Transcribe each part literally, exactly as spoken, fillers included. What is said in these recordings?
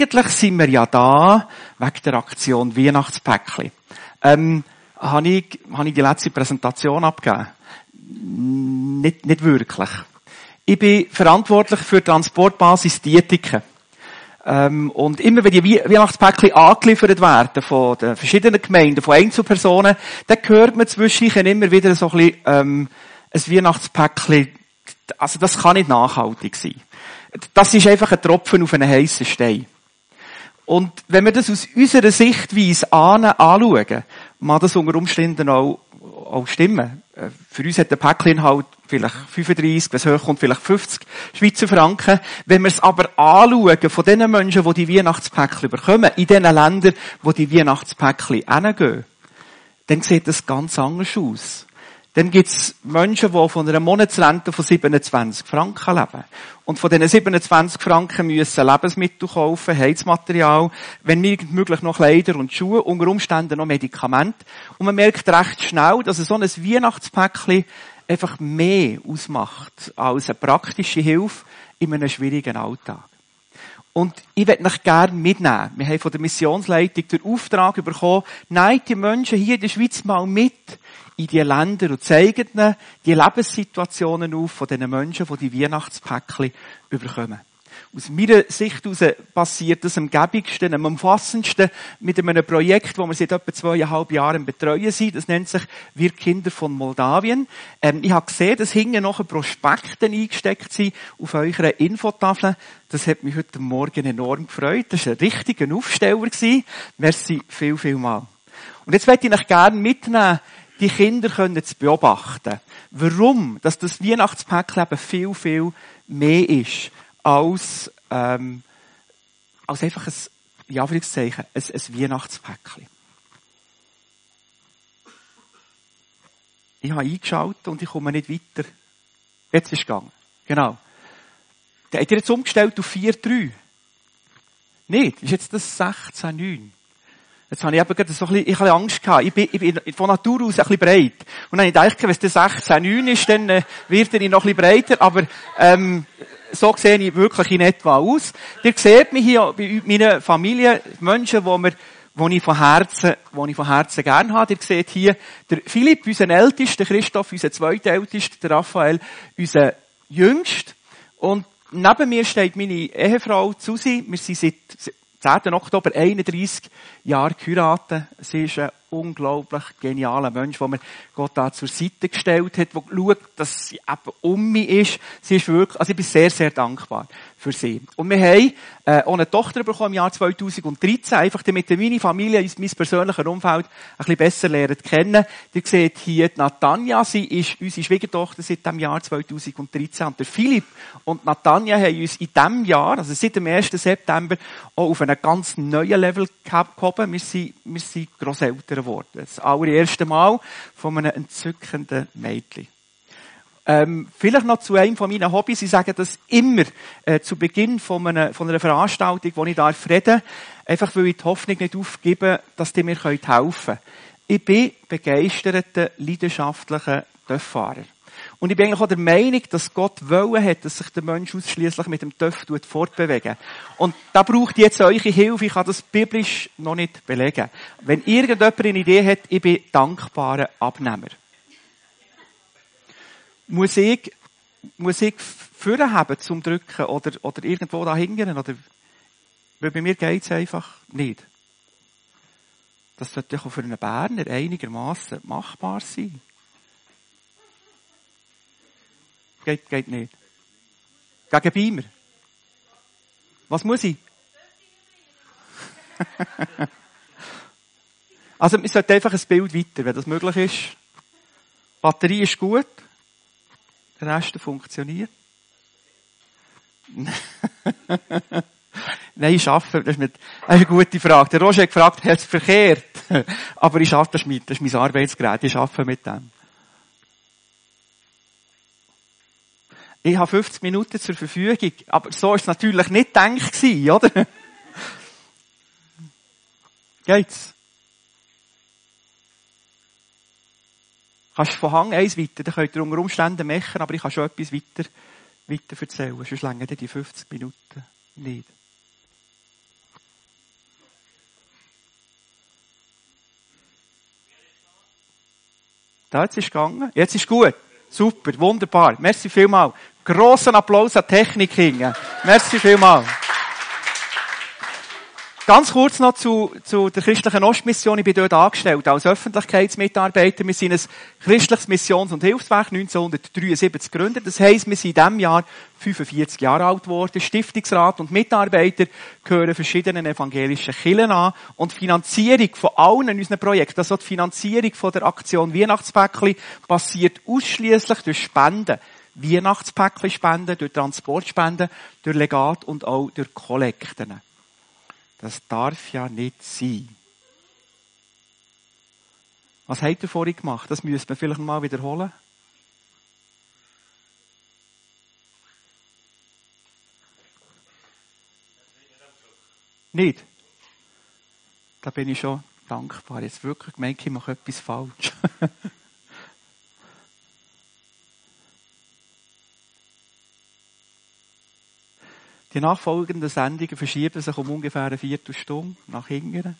Eigentlich sind wir ja da wegen der Aktion Weihnachtspäckli. Ähm, habe ich, habe ich die letzte Präsentation abgegeben? Nicht, nicht wirklich. Ich bin verantwortlich für Transportbasis Dietiken. Ähm, und immer wenn die Weihnachtspäckli angeliefert werden von den verschiedenen Gemeinden, von Einzelpersonen, dann hört man zwischendurch immer wieder so ein bisschen, ähm, ein Weihnachtspäckli. Also das kann nicht nachhaltig sein. Das ist einfach ein Tropfen auf einen heissen Stein. Und wenn wir das aus unserer Sichtweise anschauen, mag das unter Umständen auch, auch stimmen. Für uns hat der Päckli-Inhalt vielleicht fünfunddreissig, wenn es hochkommt, vielleicht fünfzig Schweizer Franken. Wenn wir es aber anschauen von den Menschen, die die Weihnachtspäckli bekommen, in den Ländern, wo die Weihnachtspäckli hingehen, dann sieht das ganz anders aus. Dann gibt's Menschen, die von einer Monatsrente von siebenundzwanzig Franken leben. Und von diesen siebenundzwanzig Franken müssen Lebensmittel kaufen, Heizmaterial, wenn irgend möglich noch Kleider und Schuhe, unter Umständen noch Medikamente. Und man merkt recht schnell, dass so ein Weihnachtspäckli einfach mehr ausmacht als eine praktische Hilfe in einem schwierigen Alltag. Und ich möchte euch gerne mitnehmen. Wir haben von der Missionsleitung den Auftrag bekommen, nehmt die Menschen hier in der Schweiz mal mit in die Länder und zeigen ihnen die Lebenssituationen auf von diesen Menschen, die die Weihnachtspäckli überkommen. Aus meiner Sicht heraus passiert das am gäbigsten, am umfassendsten mit einem Projekt, das wir seit etwa zweieinhalb Jahren betreuen sind. Das nennt sich Wir Kinder von Moldawien. Ähm, ich habe gesehen, dass hinten noch Prospekte eingesteckt sind auf eurer Infotafel. Das hat mich heute Morgen enorm gefreut. Das war ein richtiger Aufsteller gewesen. Merci viel, viel mal. Und jetzt möchte ich euch gerne mitnehmen, die Kinder können zu beobachten. Warum? Dass das Weihnachtspäckchen eben viel, viel mehr ist als, ähm, als einfach ein, in Anführungszeichen, ein, ein Weihnachtspäckchen. Ich habe eingeschaltet und ich komme nicht weiter. Jetzt ist es gegangen. Genau. Der hat ihr jetzt umgestellt auf vier drei. Nicht? Ist jetzt das sechzehn neun? Jetzt habe ich eben gerade so ein bisschen, ich habe Angst gehabt. Ich bin, ich bin von Natur aus ein bisschen breit. Und dann habe ich gedacht, wenn es das sechzehn neun ist, dann äh, wird er noch ein bisschen breiter. Aber, ähm, so sehe ich wirklich in etwa aus. Ihr seht mich hier bei meiner Familie, Menschen, die wir, die ich von Herzen, die ich von Herzen gern habe. Ihr seht hier der Philipp, unser Ältester, der Christoph, unser Zweitältester, der Raphael, unser Jüngster. Und neben mir steht meine Ehefrau Susi. Wir sind seit zehnten Oktober einunddreissig Jahre geheiratet. Sie ist ein unglaublich genialer Mensch, den mir Gott da zur Seite gestellt hat, der schaut, dass sie eben um mich ist. Sie ist wirklich, also ich bin sehr, sehr dankbar für sie. Und wir haben äh, auch eine Tochter bekommen im Jahr zweitausenddreizehn, einfach damit meine Familie, mein persönliches Umfeld ein bisschen besser lernen kennen. Ihr seht hier die Natanja, sie ist unsere Schwiegertochter seit dem Jahr zweitausenddreizehn. Und der Philipp und Natanja haben uns in diesem Jahr, also seit dem ersten September, auch auf einen ganz neuen Level gehoben. Wir sind, wir sind Grosseltern geworden. Das allererste Mal von einem entzückenden Mädchen. Ähm, vielleicht noch zu einem von meinen Hobbys. Ich sage das immer äh, zu Beginn von einer, von einer Veranstaltung, wo ich darf reden, einfach weil ich die Hoffnung nicht aufgebe, dass die mir helfen können. Ich bin begeisterter, leidenschaftlicher Töfffahrer. Und ich bin eigentlich auch der Meinung, dass Gott wollen hat, dass sich der Mensch ausschliesslich mit dem Töff fortbewegen. Und da braucht jetzt eure Hilfe. Ich kann das biblisch noch nicht belegen. Wenn irgendjemand eine Idee hat, ich bin dankbarer Abnehmer. Muss ich, muss ich Führer haben zum Drücken oder, oder irgendwo da hingehen? Oder, weil bei mir geht's einfach nicht. Das sollte auch für einen Berner einigermaßen machbar sein. Geht, geht nicht. Gegen Beamer. Was muss ich? Also, man sollte einfach ein Bild weiter, wenn das möglich ist. Die Batterie ist gut. Der Rest funktioniert. Nein, ich arbeite. Das ist, mit, das ist eine gute Frage. Der Roger hat gefragt, hat es verkehrt? Aber ich arbeite, das ist mein, das ist mein Arbeitsgerät. Ich arbeite mit dem. Ich habe fünfzig Minuten zur Verfügung. Aber so war es natürlich nicht gedacht, oder? Geht's? Kannst du von Hang eins weiter, dann könnt ihr unter Umständen machen, aber ich kann schon etwas weiter, weiter erzählen. Sonst länger die fünfzig Minuten nicht. Da, jetzt ist es gegangen. Jetzt ist gut. Super, wunderbar. Merci vielmal. Grossen Applaus an die Technik hingen. Merci vielmal. Ganz kurz noch zu, zu der christlichen Ostmission. Ich bin dort angestellt als Öffentlichkeitsmitarbeiter. Wir sind ein christliches Missions- und Hilfswerk neunzehnhundertdreiundsiebzig gegründet. Das heisst, wir sind in diesem Jahr fünfundvierzig Jahre alt geworden. Stiftungsrat und Mitarbeiter gehören verschiedenen evangelischen Kirchen an. Und die Finanzierung von allen unseren Projekten, also die Finanzierung von der Aktion Weihnachtspäckli, passiert ausschliesslich durch Spenden. Weihnachtspäckli-Spenden, durch Transportspenden, durch Legat und auch durch Kollekten. Das darf ja nicht sein. Was habt ihr vorhin gemacht? Das müsste man vielleicht mal wiederholen. Nicht? Da bin ich schon dankbar. Jetzt wirklich gemeint, ich mache etwas falsch. Die nachfolgenden Sendungen verschieben sich um ungefähr eine Viertelstunde nach hinten.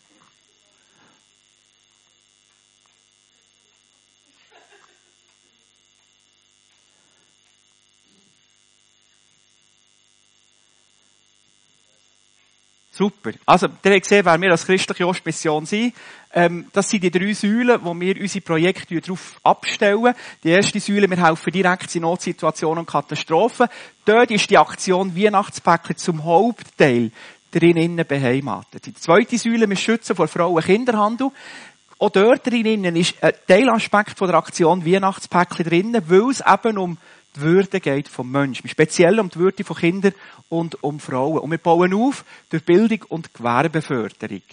Super. Also, ihr habt gesehen, wer wir als christliche Ostmission sind. Ähm, das sind die drei Säulen, wo wir unsere Projekte darauf abstellen. Die erste Säule, wir helfen direkt in Notsituationen und Katastrophen. Dort ist die Aktion Weihnachtspäckli zum Hauptteil drinnen beheimatet. Die zweite Säule, wir schützen vor Frauen- und Kinderhandel. Auch dort drinnen ist ein Teilaspekt von der Aktion Weihnachtspäckli drinnen, weil es eben um die Würde geht vom Menschen. Speziell um die Würde von Kindern und um Frauen. Und wir bauen auf durch Bildung und Gewerbeförderung.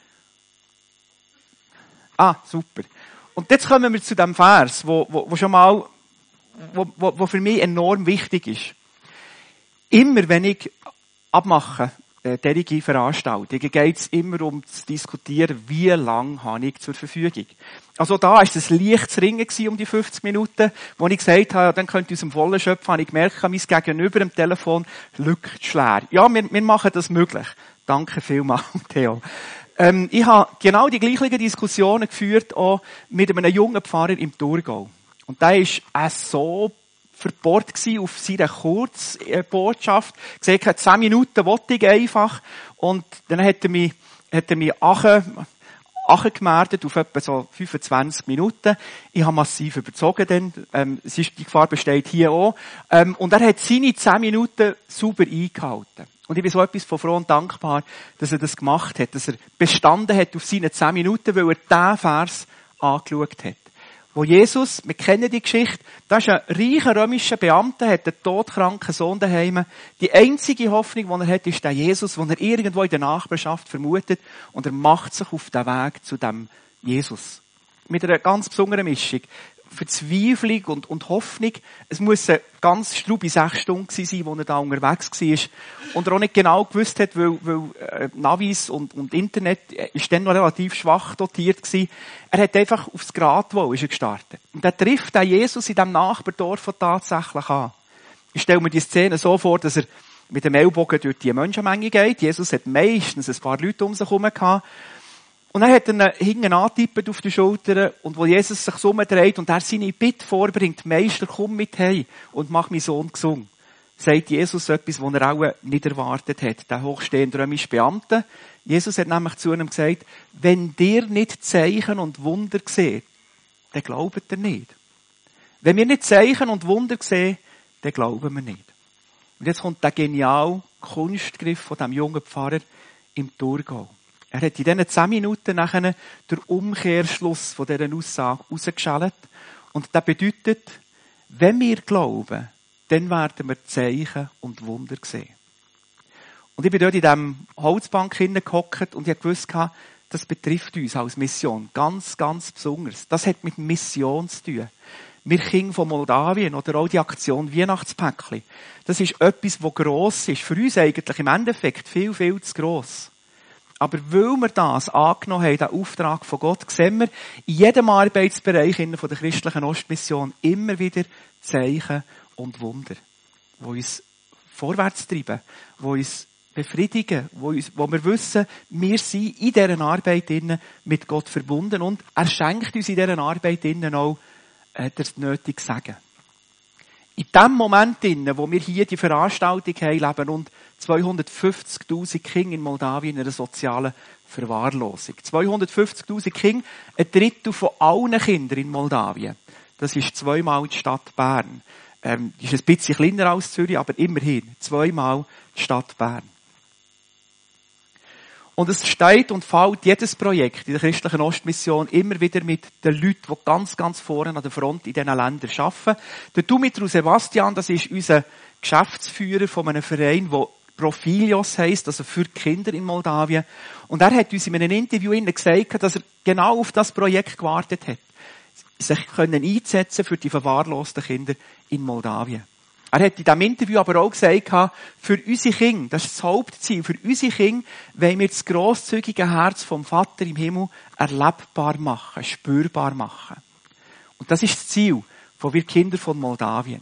Ah, super. Und jetzt kommen wir zu dem Vers, wo, wo, wo schon mal, wo, wo, wo für mich enorm wichtig ist. Immer wenn ich abmache, äh, derige Veranstaltungen, geht es immer um zu diskutieren, wie lange habe ich zur Verfügung. Also da war es ein leichtes Ringen um die fünfzig Minuten, wo ich gesagt habe, ja, dann könnt ihr aus dem Vollen schöpfen, habe ich gemerkt, mein Gegenüber am Telefon lückt schwer. Ja, wir, wir machen das möglich. Danke vielmals, Theo. Ähm, ich habe genau die gleichen Diskussionen geführt, auch mit einem jungen Pfarrer im Thurgau. Und der war auch so verbohrt gewesen auf seine Kurzbotschaft. Gesagt hat, zehn Minuten wollte ich einfach. Und dann hat er mich, hat er mich ache, ache gemeldet auf etwa so fünfundzwanzig Minuten. Ich habe massiv überzogen dann. Ähm, es ist, die Gefahr besteht hier auch. Ähm, und er hat seine zehn Minuten sauber eingehalten. Und ich bin so etwas von froh und dankbar, dass er das gemacht hat, dass er bestanden hat auf seine zehn Minuten, weil er diesen Vers angeschaut hat. Wo Jesus, wir kennen die Geschichte, da ist ein reicher römischer Beamter, hat einen todkranken Sohn daheim. Die einzige Hoffnung, die er hat, ist der Jesus, den er irgendwo in der Nachbarschaft vermutet. Und er macht sich auf den Weg zu dem Jesus. Mit einer ganz besonderen Mischung. Verzweiflung und, und Hoffnung. Es muss eine ganz strube sechs Stunden gewesen sein, wo er da unterwegs war. Und er auch nicht genau gewusst hat, weil, weil äh, Navis und, und Internet ist dann noch relativ schwach dotiert gewesen. Er hat einfach aufs Gradwohl ist er gestartet. Und er trifft den Jesus in diesem Nachbardorf tatsächlich an. Ich stelle mir die Szene so vor, dass er mit dem Ellbogen durch die Menschenmenge geht. Jesus hat meistens ein paar Leute um sich herum gehabt. Und dann hat er ihn hinten angetippt auf die Schulter und wo Jesus sich umdreht und er seine Bitte vorbringt, Meister, komm mit heim und mach meinen Sohn gesund, sagt Jesus etwas, was er auch nicht erwartet hat. Der hochstehende römische Beamte. Jesus hat nämlich zu ihm gesagt, wenn dir nicht Zeichen und Wunder seht, dann glaubt ihr nicht. Wenn wir nicht Zeichen und Wunder sehen, dann glauben wir nicht. Und jetzt kommt der geniale Kunstgriff von diesem jungen Pfarrer im Thurgau. Er hat in diesen zehn Minuten nachher den Umkehrschluss von dieser Aussage rausgeschält. Und das bedeutet, wenn wir glauben, dann werden wir Zeichen und Wunder sehen. Und ich bin dort in diesem Holzbank hingehockt und ich wusste, das betrifft uns als Mission ganz, ganz besonders. Das hat mit Mission zu tun. Wir Kinder von Moldawien oder auch die Aktion Weihnachtspäckli. Das ist etwas, das gross ist. Für uns eigentlich im Endeffekt viel, viel zu gross. Aber weil wir das angenommen haben, den Auftrag von Gott, sehen wir in jedem Arbeitsbereich in der christlichen Ostmission immer wieder Zeichen und Wunder, die uns vorwärts treiben, die uns befriedigen, wo, uns, wo wir wissen, wir sind in dieser Arbeit mit Gott verbunden und er schenkt uns in dieser Arbeit auch hat er es nötig zu sagen. In dem Moment, wo wir hier die Veranstaltung haben, leben rund zweihundertfünfzigtausend Kinder in Moldawien in einer sozialen Verwahrlosung. zweihundertfünfzigtausend Kinder, ein Drittel von allen Kindern in Moldawien. Das ist zweimal die Stadt Bern. Ähm, die ist ein bisschen kleiner als Zürich, aber immerhin zweimal die Stadt Bern. Und es steht und fällt jedes Projekt in der christlichen Ostmission immer wieder mit den Leuten, die ganz, ganz vorne an der Front in diesen Ländern arbeiten. Der Dumitru Sebastian, das ist unser Geschäftsführer von einem Verein, der Profilios heisst, also für Kinder in Moldawien. Und er hat uns in einem Interview gesagt, dass er genau auf das Projekt gewartet hat. Sich können einsetzen für die verwahrlosten Kinder in Moldawien. Er hat in diesem Interview aber auch gesagt, für unsere Kinder, das ist das Hauptziel, für unsere Kinder wollen wir das grosszügige Herz vom Vater im Himmel erlebbar machen, spürbar machen. Und das ist das Ziel von wir Kinder von Moldawien.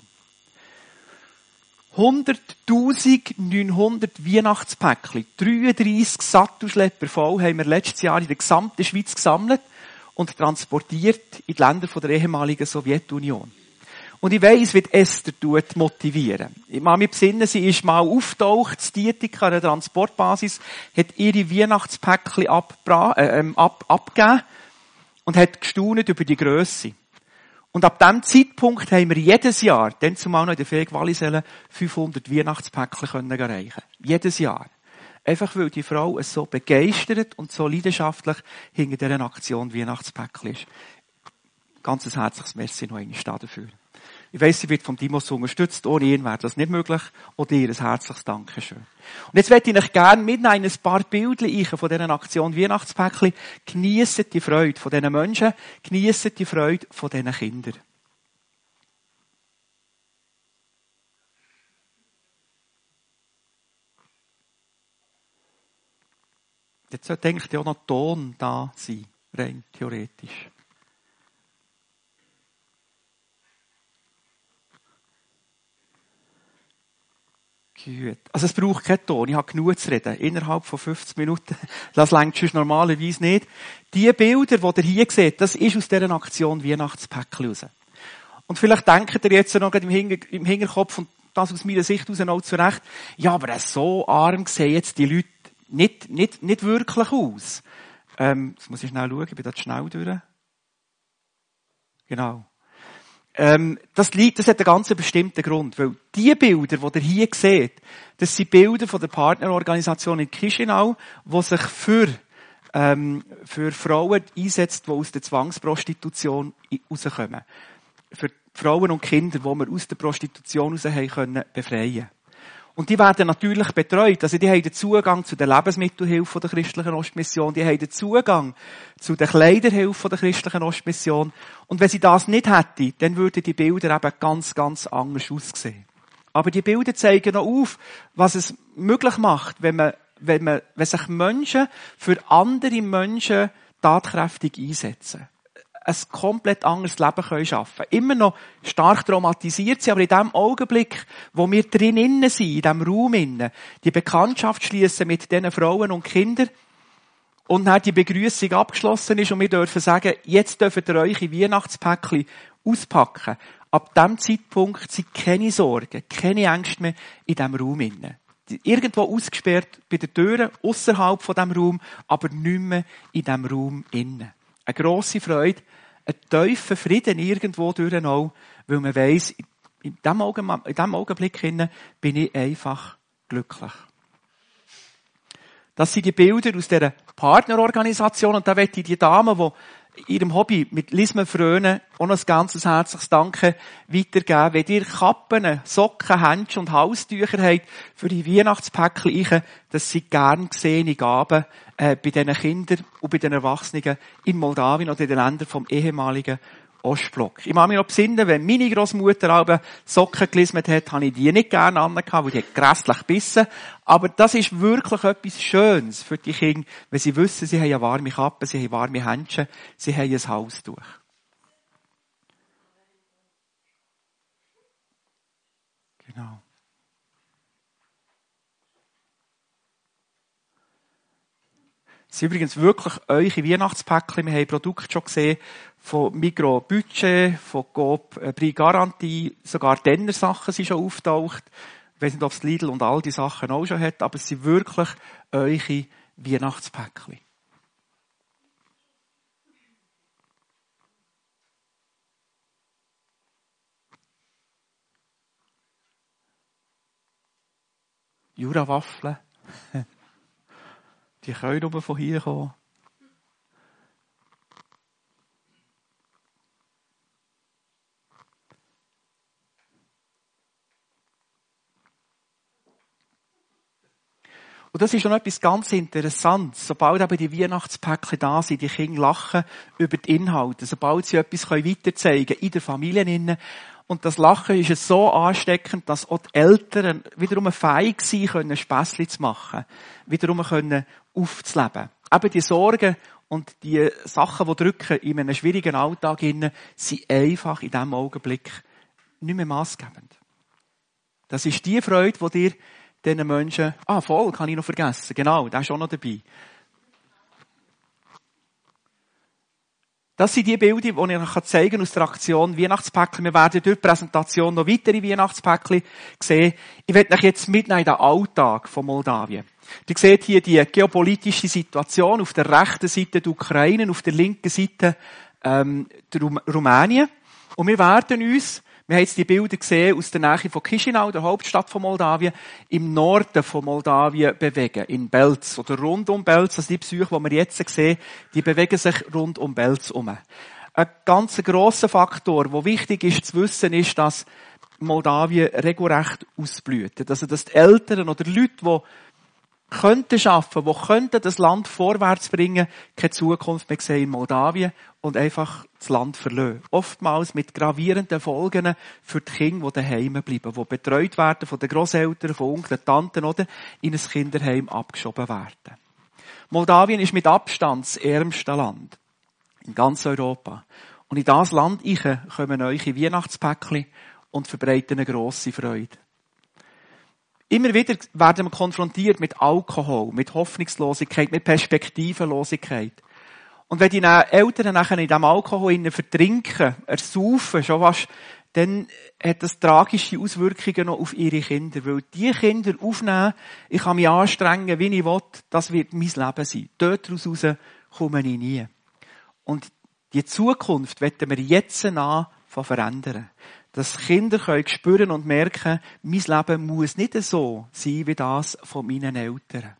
hunderttausendneunhundert Weihnachtspäckchen, dreiunddreissig Sattelschlepper voll, haben wir letztes Jahr in der gesamten Schweiz gesammelt und transportiert in die Länder der ehemaligen Sowjetunion. Und ich weiss, wie Esther tut motivieren. Ich mag mich besinnen, sie ist mal auftaucht, zu Dietika, an der Transportbasis, hat ihre Weihnachtspäckchen abbra- äh, ähm, ab, abgegeben und hat gestaunt über die Grösse. Und ab diesem Zeitpunkt haben wir jedes Jahr, dann zumal noch in der Fähig Wallisellen, fünfhundert Weihnachtspäckchen können erreichen. Jedes Jahr. Einfach weil die Frau es so begeistert und so leidenschaftlich hinter dieser Aktion Weihnachtspäckchen ist. Ganz ein herzliches Merci noch einmal dafür. Ich weiss, sie wird vom Dimos unterstützt. Ohne ihn wäre das nicht möglich. Und ihr ein herzliches Dankeschön. Und jetzt möchte ich euch gerne mitnehmen, ein paar Bildchen von dieser Aktion Weihnachtspäckchen. Geniessen die Freude von diesen Menschen. Geniessen die Freude von diesen Kindern. Jetzt sollte eigentlich auch noch Ton da sein. Rein theoretisch. Gut. Also es braucht keinen Ton. Ich habe genug zu reden. Innerhalb von fünfzig Minuten. Das reicht sonst normalerweise nicht. Die Bilder, die ihr hier seht, das ist aus dieser Aktion Weihnachtspäckchen raus. Und vielleicht denkt ihr jetzt noch im, Hinter- im Hinterkopf, und das aus meiner Sicht aus auch zurecht, ja, aber so arm sehen jetzt die Leute nicht, nicht, nicht wirklich aus. Ähm, jetzt muss ich schnell schauen, ich bin da schnell durch. Genau. Ähm, das liegt, das hat einen ganz bestimmten Grund, weil die Bilder, die ihr hier seht, das sind Bilder von der Partnerorganisation in Chisinau, die sich für, ähm, für Frauen einsetzt, die aus der Zwangsprostitution rauskommen. Für Frauen und Kinder, die wir aus der Prostitution raus haben können, befreien. Und die werden natürlich betreut. Also die haben den Zugang zu der Lebensmittelhilfe der christlichen Ostmission, die haben den Zugang zu der Kleiderhilfe der christlichen Ostmission. Und wenn sie das nicht hätten, dann würden die Bilder eben ganz, ganz anders aussehen. Aber die Bilder zeigen noch auf, was es möglich macht, wenn man, wenn man, wenn sich Menschen für andere Menschen tatkräftig einsetzen. Ein komplett anderes Leben können schaffen. Immer noch stark traumatisiert sind, aber in dem Augenblick, wo wir drinnen sind, in diesem Raum innen, die Bekanntschaft schließen mit diesen Frauen und Kindern und dann die Begrüßung abgeschlossen ist und wir dürfen sagen, jetzt dürft ihr eure Weihnachtspäckchen auspacken. Ab diesem Zeitpunkt sind keine Sorgen, keine Ängste mehr in diesem Raum innen. Irgendwo ausgesperrt bei den Türen, ausserhalb von diesem Raum, aber nicht mehr in diesem Raum innen. Eine grosse Freude, ein tiefer Frieden irgendwo durch auch, weil man weiss, in diesem Augenblick, in diesem Augenblick bin ich einfach glücklich. Das sind die Bilder aus dieser Partnerorganisation und da möchte ich die Dame, die ihrem Hobby mit Lismen frönen, auch noch ein ganz herzliches Danke weitergeben. Wenn ihr Kappen, Socken, Händchen und Haustücher habt für die Weihnachtspäckchen, das sind gern gesehene Gaben äh, bei diesen Kindern und bei den Erwachsenen in Moldawien oder in den Ländern vom ehemaligen Ostblock. Ich mag mich noch besinnen, wenn meine Großmutter aber Socken gelismet hat, habe ich die nicht gerne angehabt, weil die hat grässlich gebissen. Aber das ist wirklich etwas Schönes für die Kinder, wenn sie wissen, sie haben eine warme Kappe, sie haben warme Händchen, sie haben ein Halstuch. Genau. Das sind übrigens wirklich eure Weihnachtspäckchen. Wir haben Produkte schon gesehen von Migros Budget, von Coop Prix Garantie, sogar Denner Sachen sind schon auftaucht. Ich weiss nicht, ob es Lidl und all die Sachen auch schon hat, aber es sind wirklich eure Weihnachtspäckchen. Jura-Waffeln. Die können nur von hier kommen. Und das ist noch etwas ganz Interessantes. Sobald eben die Weihnachtspäckchen da sind, die Kinder lachen über die Inhalte. Sobald sie etwas weiterzeigen können in der Familie innen. Und das Lachen ist es so ansteckend, dass auch die Eltern wiederum fähig sein können, Späßchen zu machen. Wiederum können aufzuleben. Eben die Sorgen und die Sachen, die drücken in einem schwierigen Alltag innen, sind einfach in diesem Augenblick nicht mehr maßgebend. Das ist die Freude, die dir diesen Menschen, ah, voll, kann ich noch vergessen. Genau, der ist auch noch dabei. Das sind die Bilder, die ich euch zeigen kann aus der Aktion Weihnachtspäckchen. Wir werden durch die Präsentation noch weitere Weihnachtspäckchen sehen. Ich werde euch jetzt mitnehmen in den Alltag von Moldawien. Ihr seht hier die geopolitische Situation. Auf der rechten Seite die Ukraine, auf der linken Seite ähm, die Rum- Rumänien. Und wir werden uns, wir haben jetzt die Bilder gesehen aus der Nähe von Chisinau, der Hauptstadt von Moldawien, im Norden von Moldawien bewegen, in Belz oder rund um Belz. Also die Besuche, die wir jetzt sehen, die bewegen sich rund um Belz herum. Ein ganz grosser Faktor, der wichtig ist zu wissen, ist, dass Moldawien regelrecht ausblüht. Also dass die Eltern oder Leute, die könnten arbeiten, die könnten das Land vorwärts bringen, keine Zukunft mehr sehen in Moldawien und einfach das Land verlassen. Oftmals mit gravierenden Folgen für die Kinder, die daheim bleiben, die betreut werden von den Grosseltern, von Onkeln, Tanten oder in ein Kinderheim abgeschoben werden. Moldawien ist mit Abstand das ärmste Land in ganz Europa. Und in dieses Land kommen neue Weihnachtspäckchen und verbreiten eine grosse Freude. Immer wieder werden wir konfrontiert mit Alkohol, mit Hoffnungslosigkeit, mit Perspektivenlosigkeit. Und wenn die Eltern nachher in diesem Alkohol vertrinken, ersaufen, schon fast, dann hat das tragische Auswirkungen noch auf ihre Kinder. Weil die Kinder aufnehmen, ich kann mich anstrengen, wie ich will, das wird mein Leben sein. Dort raus komme ich nie. Und die Zukunft wollen wir jetzt an verändern. Dass Kinder können spüren und merken, mein Leben muss nicht so sein wie das von meinen Eltern.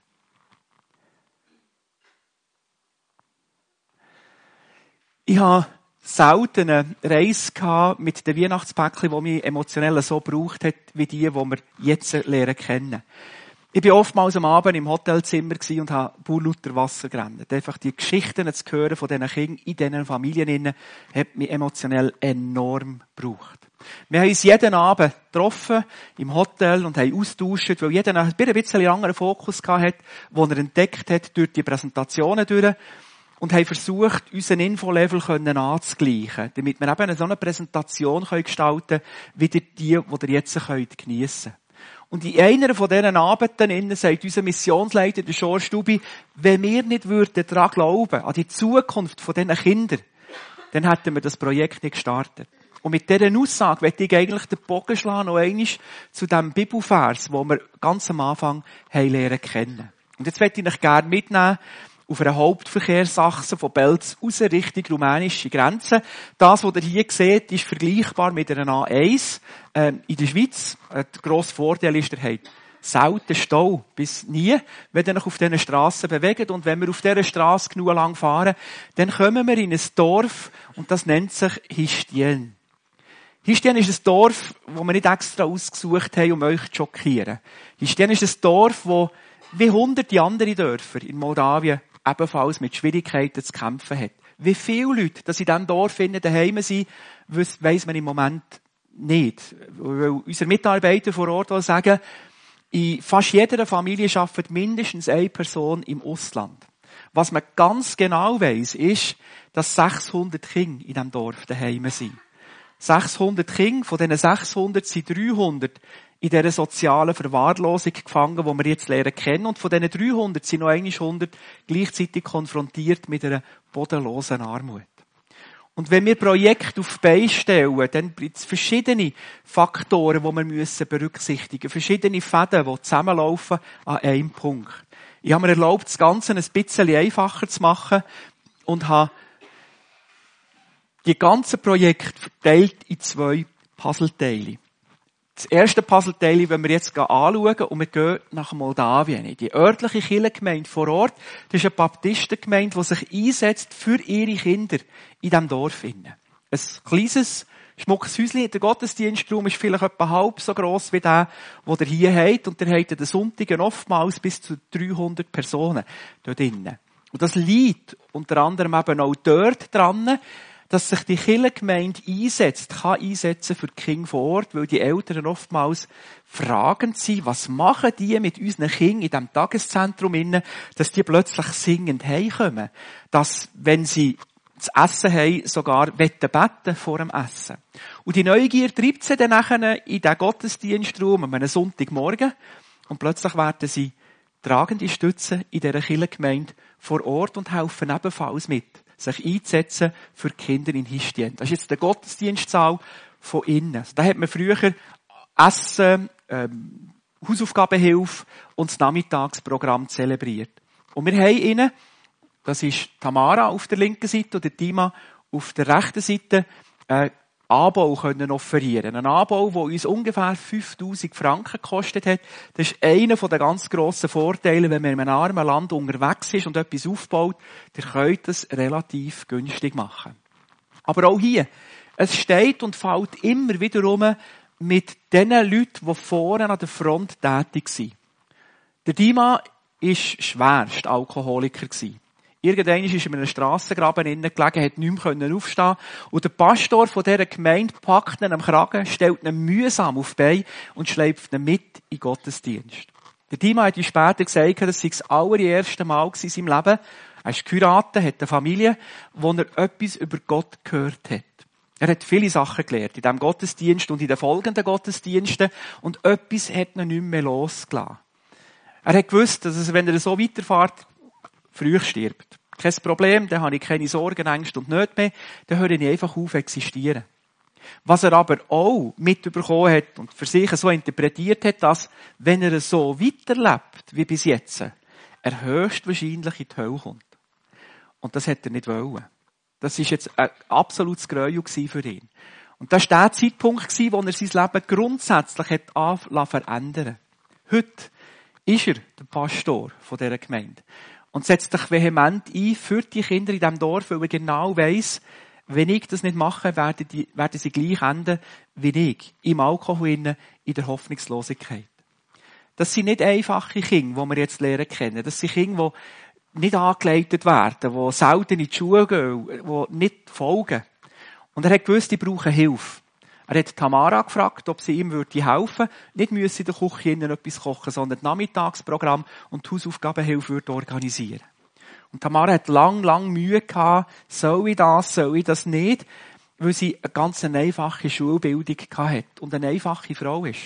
Ich habe selten eine Reise mit den Weihnachtspäckchen, die mich emotionell so gebraucht hat, wie die, die wir jetzt lernen kennen. Ich war oftmals am Abend im Hotelzimmer und habe pur lauter Wasser gerannt. Einfach die Geschichten zu hören von diesen Kindern in diesen Familien hat mich emotionell enorm gebraucht. Wir haben uns jeden Abend getroffen im Hotel und haben austauscht, weil jeder ein bisschen einen anderen Fokus hatte, den er entdeckt hat durch die Präsentationen durch. Und haben versucht, unseren Infolevel anzugleichen, damit wir eben so eine Präsentation gestalten können, wie die, die ihr jetzt geniessen könnt. Und in einer von diesen Abenden sagt unser Missionsleiter, der Schor Stubi, wenn wir nicht würden daran glauben, an die Zukunft von diesen Kindern, dann hätten wir das Projekt nicht gestartet. Und mit dieser Aussage möchte ich eigentlich den Bogen schlagen, noch einmal zu dem Bibelvers, den wir ganz am Anfang haben lernen kennen. Und jetzt möchte ich euch gerne mitnehmen, auf einer Hauptverkehrsachse von Belz raus Richtung rumänische Grenze. Das, was ihr hier seht, ist vergleichbar mit einer A eins äh, in der Schweiz. Der grosse Vorteil ist, ihr habt selten Stau, bis nie, wenn ihr euch auf diesen Strassen bewegt. Und wenn wir auf dieser Strasse genug lang fahren, dann kommen wir in ein Dorf, und das nennt sich Histien. Histien ist ein Dorf, das wir nicht extra ausgesucht haben, um euch zu schockieren. Histien ist ein Dorf, das wie hunderte andere Dörfer in Moldawien ebenfalls mit Schwierigkeiten zu kämpfen hat. Wie viele Leute, dass in diesem Dorf daheim sind, weiss man im Moment nicht. Weil unsere Mitarbeiter vor Ort sagen, in fast jeder Familie arbeitet mindestens eine Person im Ausland. Was man ganz genau weiss, ist, dass sechshundert Kinder in diesem Dorf daheim sind. sechshundert Kinder, von diesen sechshundert sind dreihundert in dieser sozialen Verwahrlosung gefangen, die wir jetzt lernen kennen. Und von diesen dreihundert sind noch einmal hundert gleichzeitig konfrontiert mit einer bodenlosen Armut. Und wenn wir Projekte auf die Beine stellen, dann gibt es verschiedene Faktoren, die wir müssen berücksichtigen müssen. Verschiedene Fäden, die zusammenlaufen an einem Punkt. Ich habe mir erlaubt, das Ganze ein bisschen einfacher zu machen und habe die ganzen Projekte verteilt in zwei Puzzleteile. Das erste Puzzleteil wollen wir jetzt anschauen und wir gehen nach Moldawien. Die örtliche Kirchengemeinde vor Ort, das ist eine Baptistengemeinde, die sich einsetzt für ihre Kinder in diesem Dorf. Ein kleines, schmuckes Häuschen. Der Gottesdienstraum ist vielleicht etwa halb so gross wie der, den ihr hier habt. Und ihr habt an den Sonntagen oftmals bis zu dreihundert Personen dort drinnen. Und das liegt unter anderem eben auch dort dran, dass sich die Kirchengemeinde einsetzt, kann einsetzen für die Kinder vor Ort, weil die Eltern oftmals fragend sind, was machen die mit unseren Kindern in diesem Tageszentrum innen, dass die plötzlich singend heimkommen. Dass, wenn sie das Essen haben, sogar beten beten vor dem Essen. Und die Neugier treibt sie dann nachher in den Gottesdienstraum an einem Sonntagmorgen und plötzlich werden sie tragende Stützen in dieser Kirchengemeinde vor Ort und helfen ebenfalls mit, sich einzusetzen für die Kinder in Histien. Das ist jetzt der Gottesdienstsaal von innen. Also, da hat man früher Essen, ähm, Hausaufgabenhilfe und das Nachmittagsprogramm zelebriert. Und wir haben ihnen, das ist Tamara auf der linken Seite und Dima auf der rechten Seite, äh, Anbau können offerieren. Ein Anbau, der uns ungefähr fünftausend Franken gekostet hat. Das ist einer der ganz grossen Vorteile, wenn man in einem armen Land unterwegs ist und etwas aufbaut. Ihr könnt es relativ günstig machen. Aber auch hier, es steht und fällt immer wieder um mit den Leuten, die vorne an der Front tätig sind. Der Dima war schwerst Alkoholiker. Irgendwann ist er in einem Strassengraben innen gelegen, hat nicht mehr aufstehen. Und der Pastor von dieser Gemeinde packt ihn am Kragen, stellt ihn mühsam auf die Beine und schleift ihn mit in den Gottesdienst. Der Dima hat ihm später gesagt, das sei das allererste Mal in seinem Leben. Er ist geheiratet, hat eine Familie, wo er etwas über Gott gehört hat. Er hat viele Sachen gelernt, in diesem Gottesdienst und in den folgenden Gottesdiensten. Und etwas hat ihn nicht mehr losgelassen. Er hat gewusst, dass es, wenn er so weiterfährt, früh stirbt. Kein Problem, dann habe ich keine Sorgen, Ängste und Nöte mehr. Dann höre ich einfach auf existieren. Was er aber auch mitbekommen hat und für sich so interpretiert hat, dass, wenn er so weiterlebt wie bis jetzt, er höchstwahrscheinlich in die Hölle kommt. Und das hätte er nicht wollen. Das war jetzt ein absolutes Gräuel für ihn. Und das war der Zeitpunkt, wo er sein Leben grundsätzlich hat anfangen verändern. Heute ist er der Pastor von dieser Gemeinde. Und setzt sich vehement ein für die Kinder in diesem Dorf, weil er genau weiss, wenn ich das nicht mache, werden, die, werden sie gleich enden wie ich. Im Alkohol, in der Hoffnungslosigkeit. Das sind nicht einfache Kinder, die wir jetzt lernen kennen. Das sind Kinder, die nicht angeleitet werden, die selten in die Schule gehen, die nicht folgen. Und er hat gewusst, die brauchen Hilfe. Er hat Tamara gefragt, ob sie ihm helfen würde. Nicht müsse in der Küche etwas kochen, sondern das Nachmittagsprogramm und die Hausaufgabenhilfe würde organisieren. Und Tamara hat lang, lang Mühe gehabt, soll ich das, soll ich das nicht, weil sie eine ganz einfache Schulbildung hatte und eine einfache Frau ist.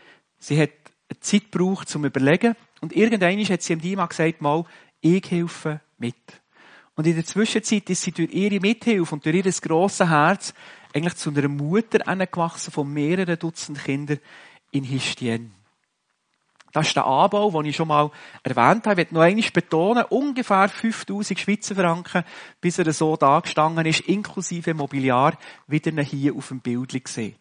Sie hat Zeit gebraucht zum Überlegen und irgendwann hat sie ihm Dima gesagt, mal, ich helfe mit. Und in der Zwischenzeit ist sie durch ihre Mithilfe und durch ihr grosses Herz eigentlich zu einer Mutter gewachsen von mehreren Dutzend Kindern in Histien. Das ist der Anbau, den ich schon mal erwähnt habe. Ich möchte noch einmal betonen, ungefähr fünftausend Schweizer Franken, bis er so da gestanden ist, inklusive Mobiliar, wie ihr ihn hier auf dem Bild seht.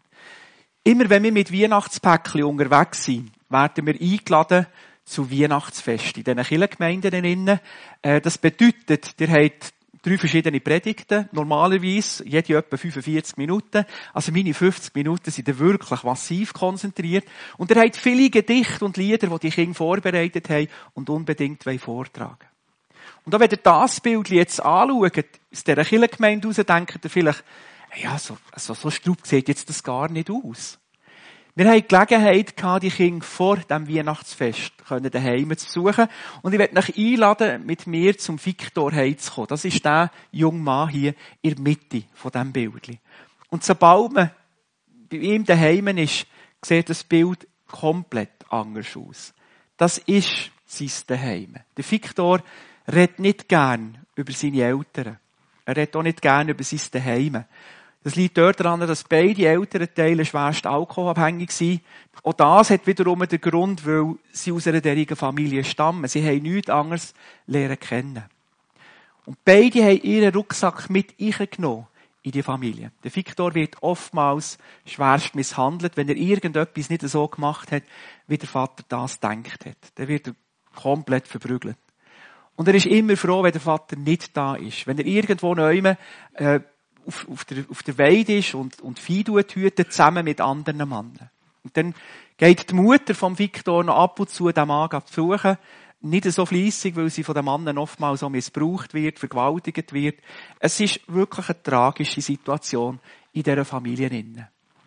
Immer wenn wir mit Weihnachtspäckchen unterwegs sind, werden wir eingeladen zu Weihnachtsfest in diesen Kirchengemeinden. Das bedeutet, ihr habt drei verschiedene Predigten, normalerweise, jede etwa fünfundvierzig Minuten. Also meine fünfzig Minuten sind da wirklich massiv konzentriert. Und ihr habt viele Gedichte und Lieder, die die Kinder vorbereitet haben und unbedingt vortragen wollen. Und auch wenn ihr das Bild jetzt anschaut, aus dieser Kirchengemeinde raus, denkt ihr vielleicht, ja, so, so, so straub sieht jetzt das gar nicht aus. Wir hatten die Gelegenheit gehabt, die Kinder vor dem Weihnachtsfest daheim zu besuchen. Und ich möchte euch einladen, mit mir zum Victor heimzukommen. Das ist der junge Mann hier in der Mitte von diesem Bild. Und sobald man bei ihm daheim ist, sieht das Bild komplett anders aus. Das ist sein Daheim. Der Victor redet nicht gern über seine Eltern. Er redet auch nicht gern über sein Daheim. Das liegt dort daran, dass beide Elternteile schwerst alkoholabhängig sind. Auch das hat wiederum den Grund, weil sie aus einer derartigen Familie stammen. Sie haben nichts anderes lernen kennen. Und beide haben ihren Rucksack mit eingenommen in die Familie. Der Victor wird oftmals schwerst misshandelt, wenn er irgendetwas nicht so gemacht hat, wie der Vater das gedacht hat. Dann wird er komplett verprügelt. Und er ist immer froh, wenn der Vater nicht da ist. Wenn er irgendwo neu äh, auf, auf, der, auf der Weide ist und, und Vieh hütet, zusammen mit anderen Männern. Und dann geht die Mutter vom Victor noch ab und zu den Mann zu besuchen. Nicht so fleissig, weil sie von den Männern oftmals so missbraucht wird, vergewaltigt wird. Es ist wirklich eine tragische Situation in dieser Familie. Die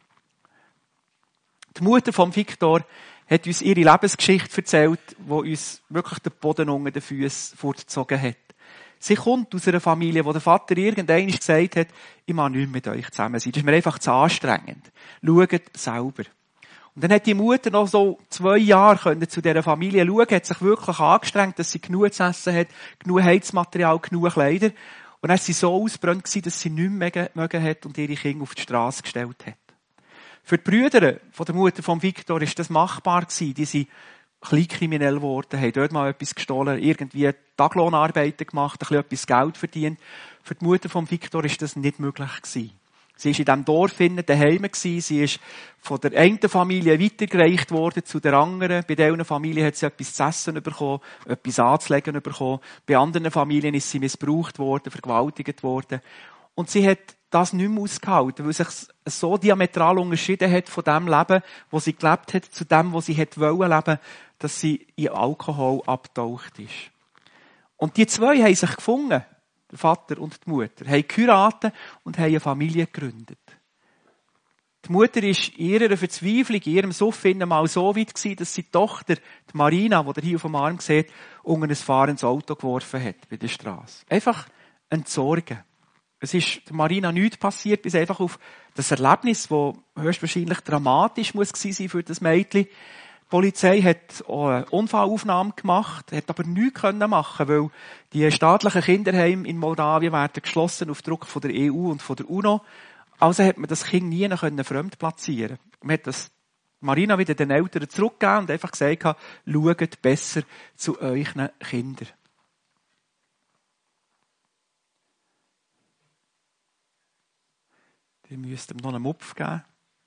Mutter vom Victor hat uns ihre Lebensgeschichte erzählt, die uns wirklich den Boden unter den Füßen fortgezogen hat. Sie kommt aus einer Familie, wo der Vater irgendwann gesagt hat, ich mag nicht mit euch zusammen sein. Das ist mir einfach zu anstrengend. Schaut selber. Und dann hat die Mutter noch so zwei Jahre können zu dieser Familie schauen, hat sich wirklich angestrengt, dass sie genug zu essen hat, genug Heizmaterial, genug Kleider. Und dann war sie so ausgebrannt gewesen, dass sie nichts mehr mögen hat und ihre Kinder auf die Straße gestellt hat. Für die Brüder von der Mutter von Victor war das machbar gewesen. Die sind kleinkriminell geworden, haben dort mal etwas gestohlen, irgendwie Taglohnarbeiten gemacht, ein bisschen etwas Geld verdient. Für die Mutter von Victor war das nicht möglich gewesen. Sie war in diesem Dorf daheim gewesen. Sie ist von der einen Familie weitergereicht worden zu der anderen. Bei dieser Familie hat sie etwas zu essen bekommen, etwas anzulegen bekommen. Bei anderen Familien ist sie missbraucht worden, vergewaltigt worden. Und sie hat das nicht mehr ausgehalten, weil sich so diametral unterschieden hat von dem Leben, wo sie gelebt hat, zu dem, wo sie hat wollen leben, dass sie in Alkohol abgetaucht ist. Und die zwei haben sich gefunden, der Vater und die Mutter, haben geheiratet und haben eine Familie gegründet. Die Mutter ist in ihrer Verzweiflung, in ihrem Suff mal so weit gewesen, dass sie die Tochter, die Marina, die ihr hier auf dem Arm seht, unter ein fahrendes Auto geworfen hat bei der Straße. Einfach entsorgen. Es ist der Marina nichts passiert, bis einfach auf das Erlebnis, das höchstwahrscheinlich dramatisch muss gewesen sein für das Mädchen. Die Polizei hat auch eine Unfallaufnahme gemacht, hat aber nichts können machen, weil die staatlichen Kinderheime in Moldawien werden geschlossen auf Druck von der E U und von der UNO. Also hat man das Kind nie können fremd platzieren. Man hat das Marina wieder den Eltern zurückgegeben und einfach gesagt, schaut besser zu euren Kindern. Wir müssten ihm noch einen Mupf geben.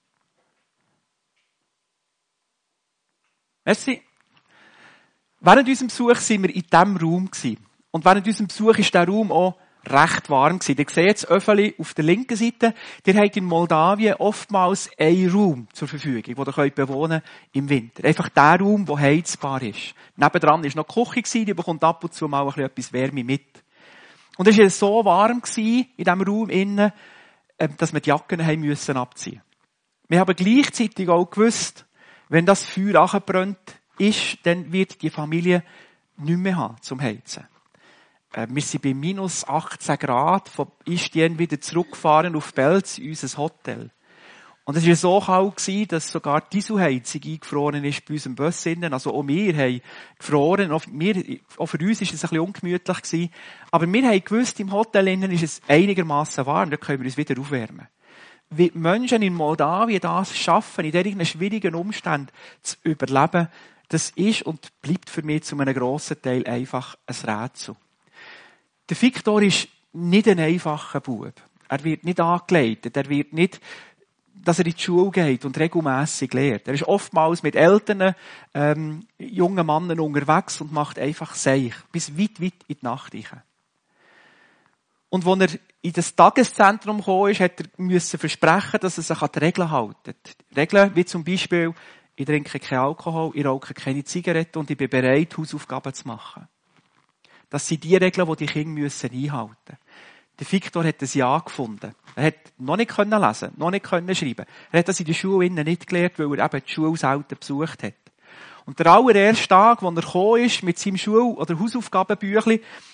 Merci. Während unserem Besuch waren wir in diesem Raum. Und während unserem Besuch war der Raum auch recht warm. Ihr seht das Öffeli auf der linken Seite. Ihr habt in Moldawien oftmals einen Raum zur Verfügung, den ihr bewohnen könnt im Winter. Einfach der Raum, der heizbar ist. Nebendran war noch die Küche, die bekommt ab und zu mal ein bisschen etwas Wärme mit. Und es war so warm in diesem Raum innen, dass wir die Jacken haben müssen abziehen. Wir haben gleichzeitig auch gewusst, wenn das Feuer angebrannt ist, dann wird die Familie nicht mehr haben zum Heizen. Äh, wir sind bei minus achtzehn Grad von Istien wieder zurückgefahren auf Belz, in unser Hotel. Und es war so kalt, dass sogar die Dieselheizung eingefroren ist bei unserem Bus innen. Also auch wir haben gefroren. Auch, wir, auch für uns war es ein bisschen ungemütlich gewesen. Aber wir haben gewusst, im Hotel innen ist es einigermaßen warm. Da können wir uns wieder aufwärmen. Wie die Menschen in Moldawien das schaffen, in diesen schwierigen Umständen zu überleben, das ist und bleibt für mich zu einem grossen Teil einfach ein Rätsel. Der Victor ist nicht ein einfacher Bub. Er wird nicht angeleitet. Er wird nicht, dass er in die Schule geht und regelmässig lehrt. Er ist oftmals mit Eltern, ähm, jungen Männern unterwegs und macht einfach Seich. Bis weit, weit in die Nacht rein. Und als er in das Tageszentrum gekommen ist, hat er müssen versprechen, dass er sich an die Regeln hält. Regeln wie zum Beispiel, ich trinke keinen Alkohol, ich rauche keine Zigaretten und ich bin bereit, Hausaufgaben zu machen. Das sind die Regeln, die die Kinder müssen einhalten müssen. Der Victor hat ein Ja gefunden. Er hat noch nicht lesen können, noch nicht schreiben. Er hat das in der Schule nicht gelernt, weil er eben die Schule selten besucht hat. Und der allererste Tag, als er gekommen ist mit seinem Schul- oder Hausaufgabenbüchlein,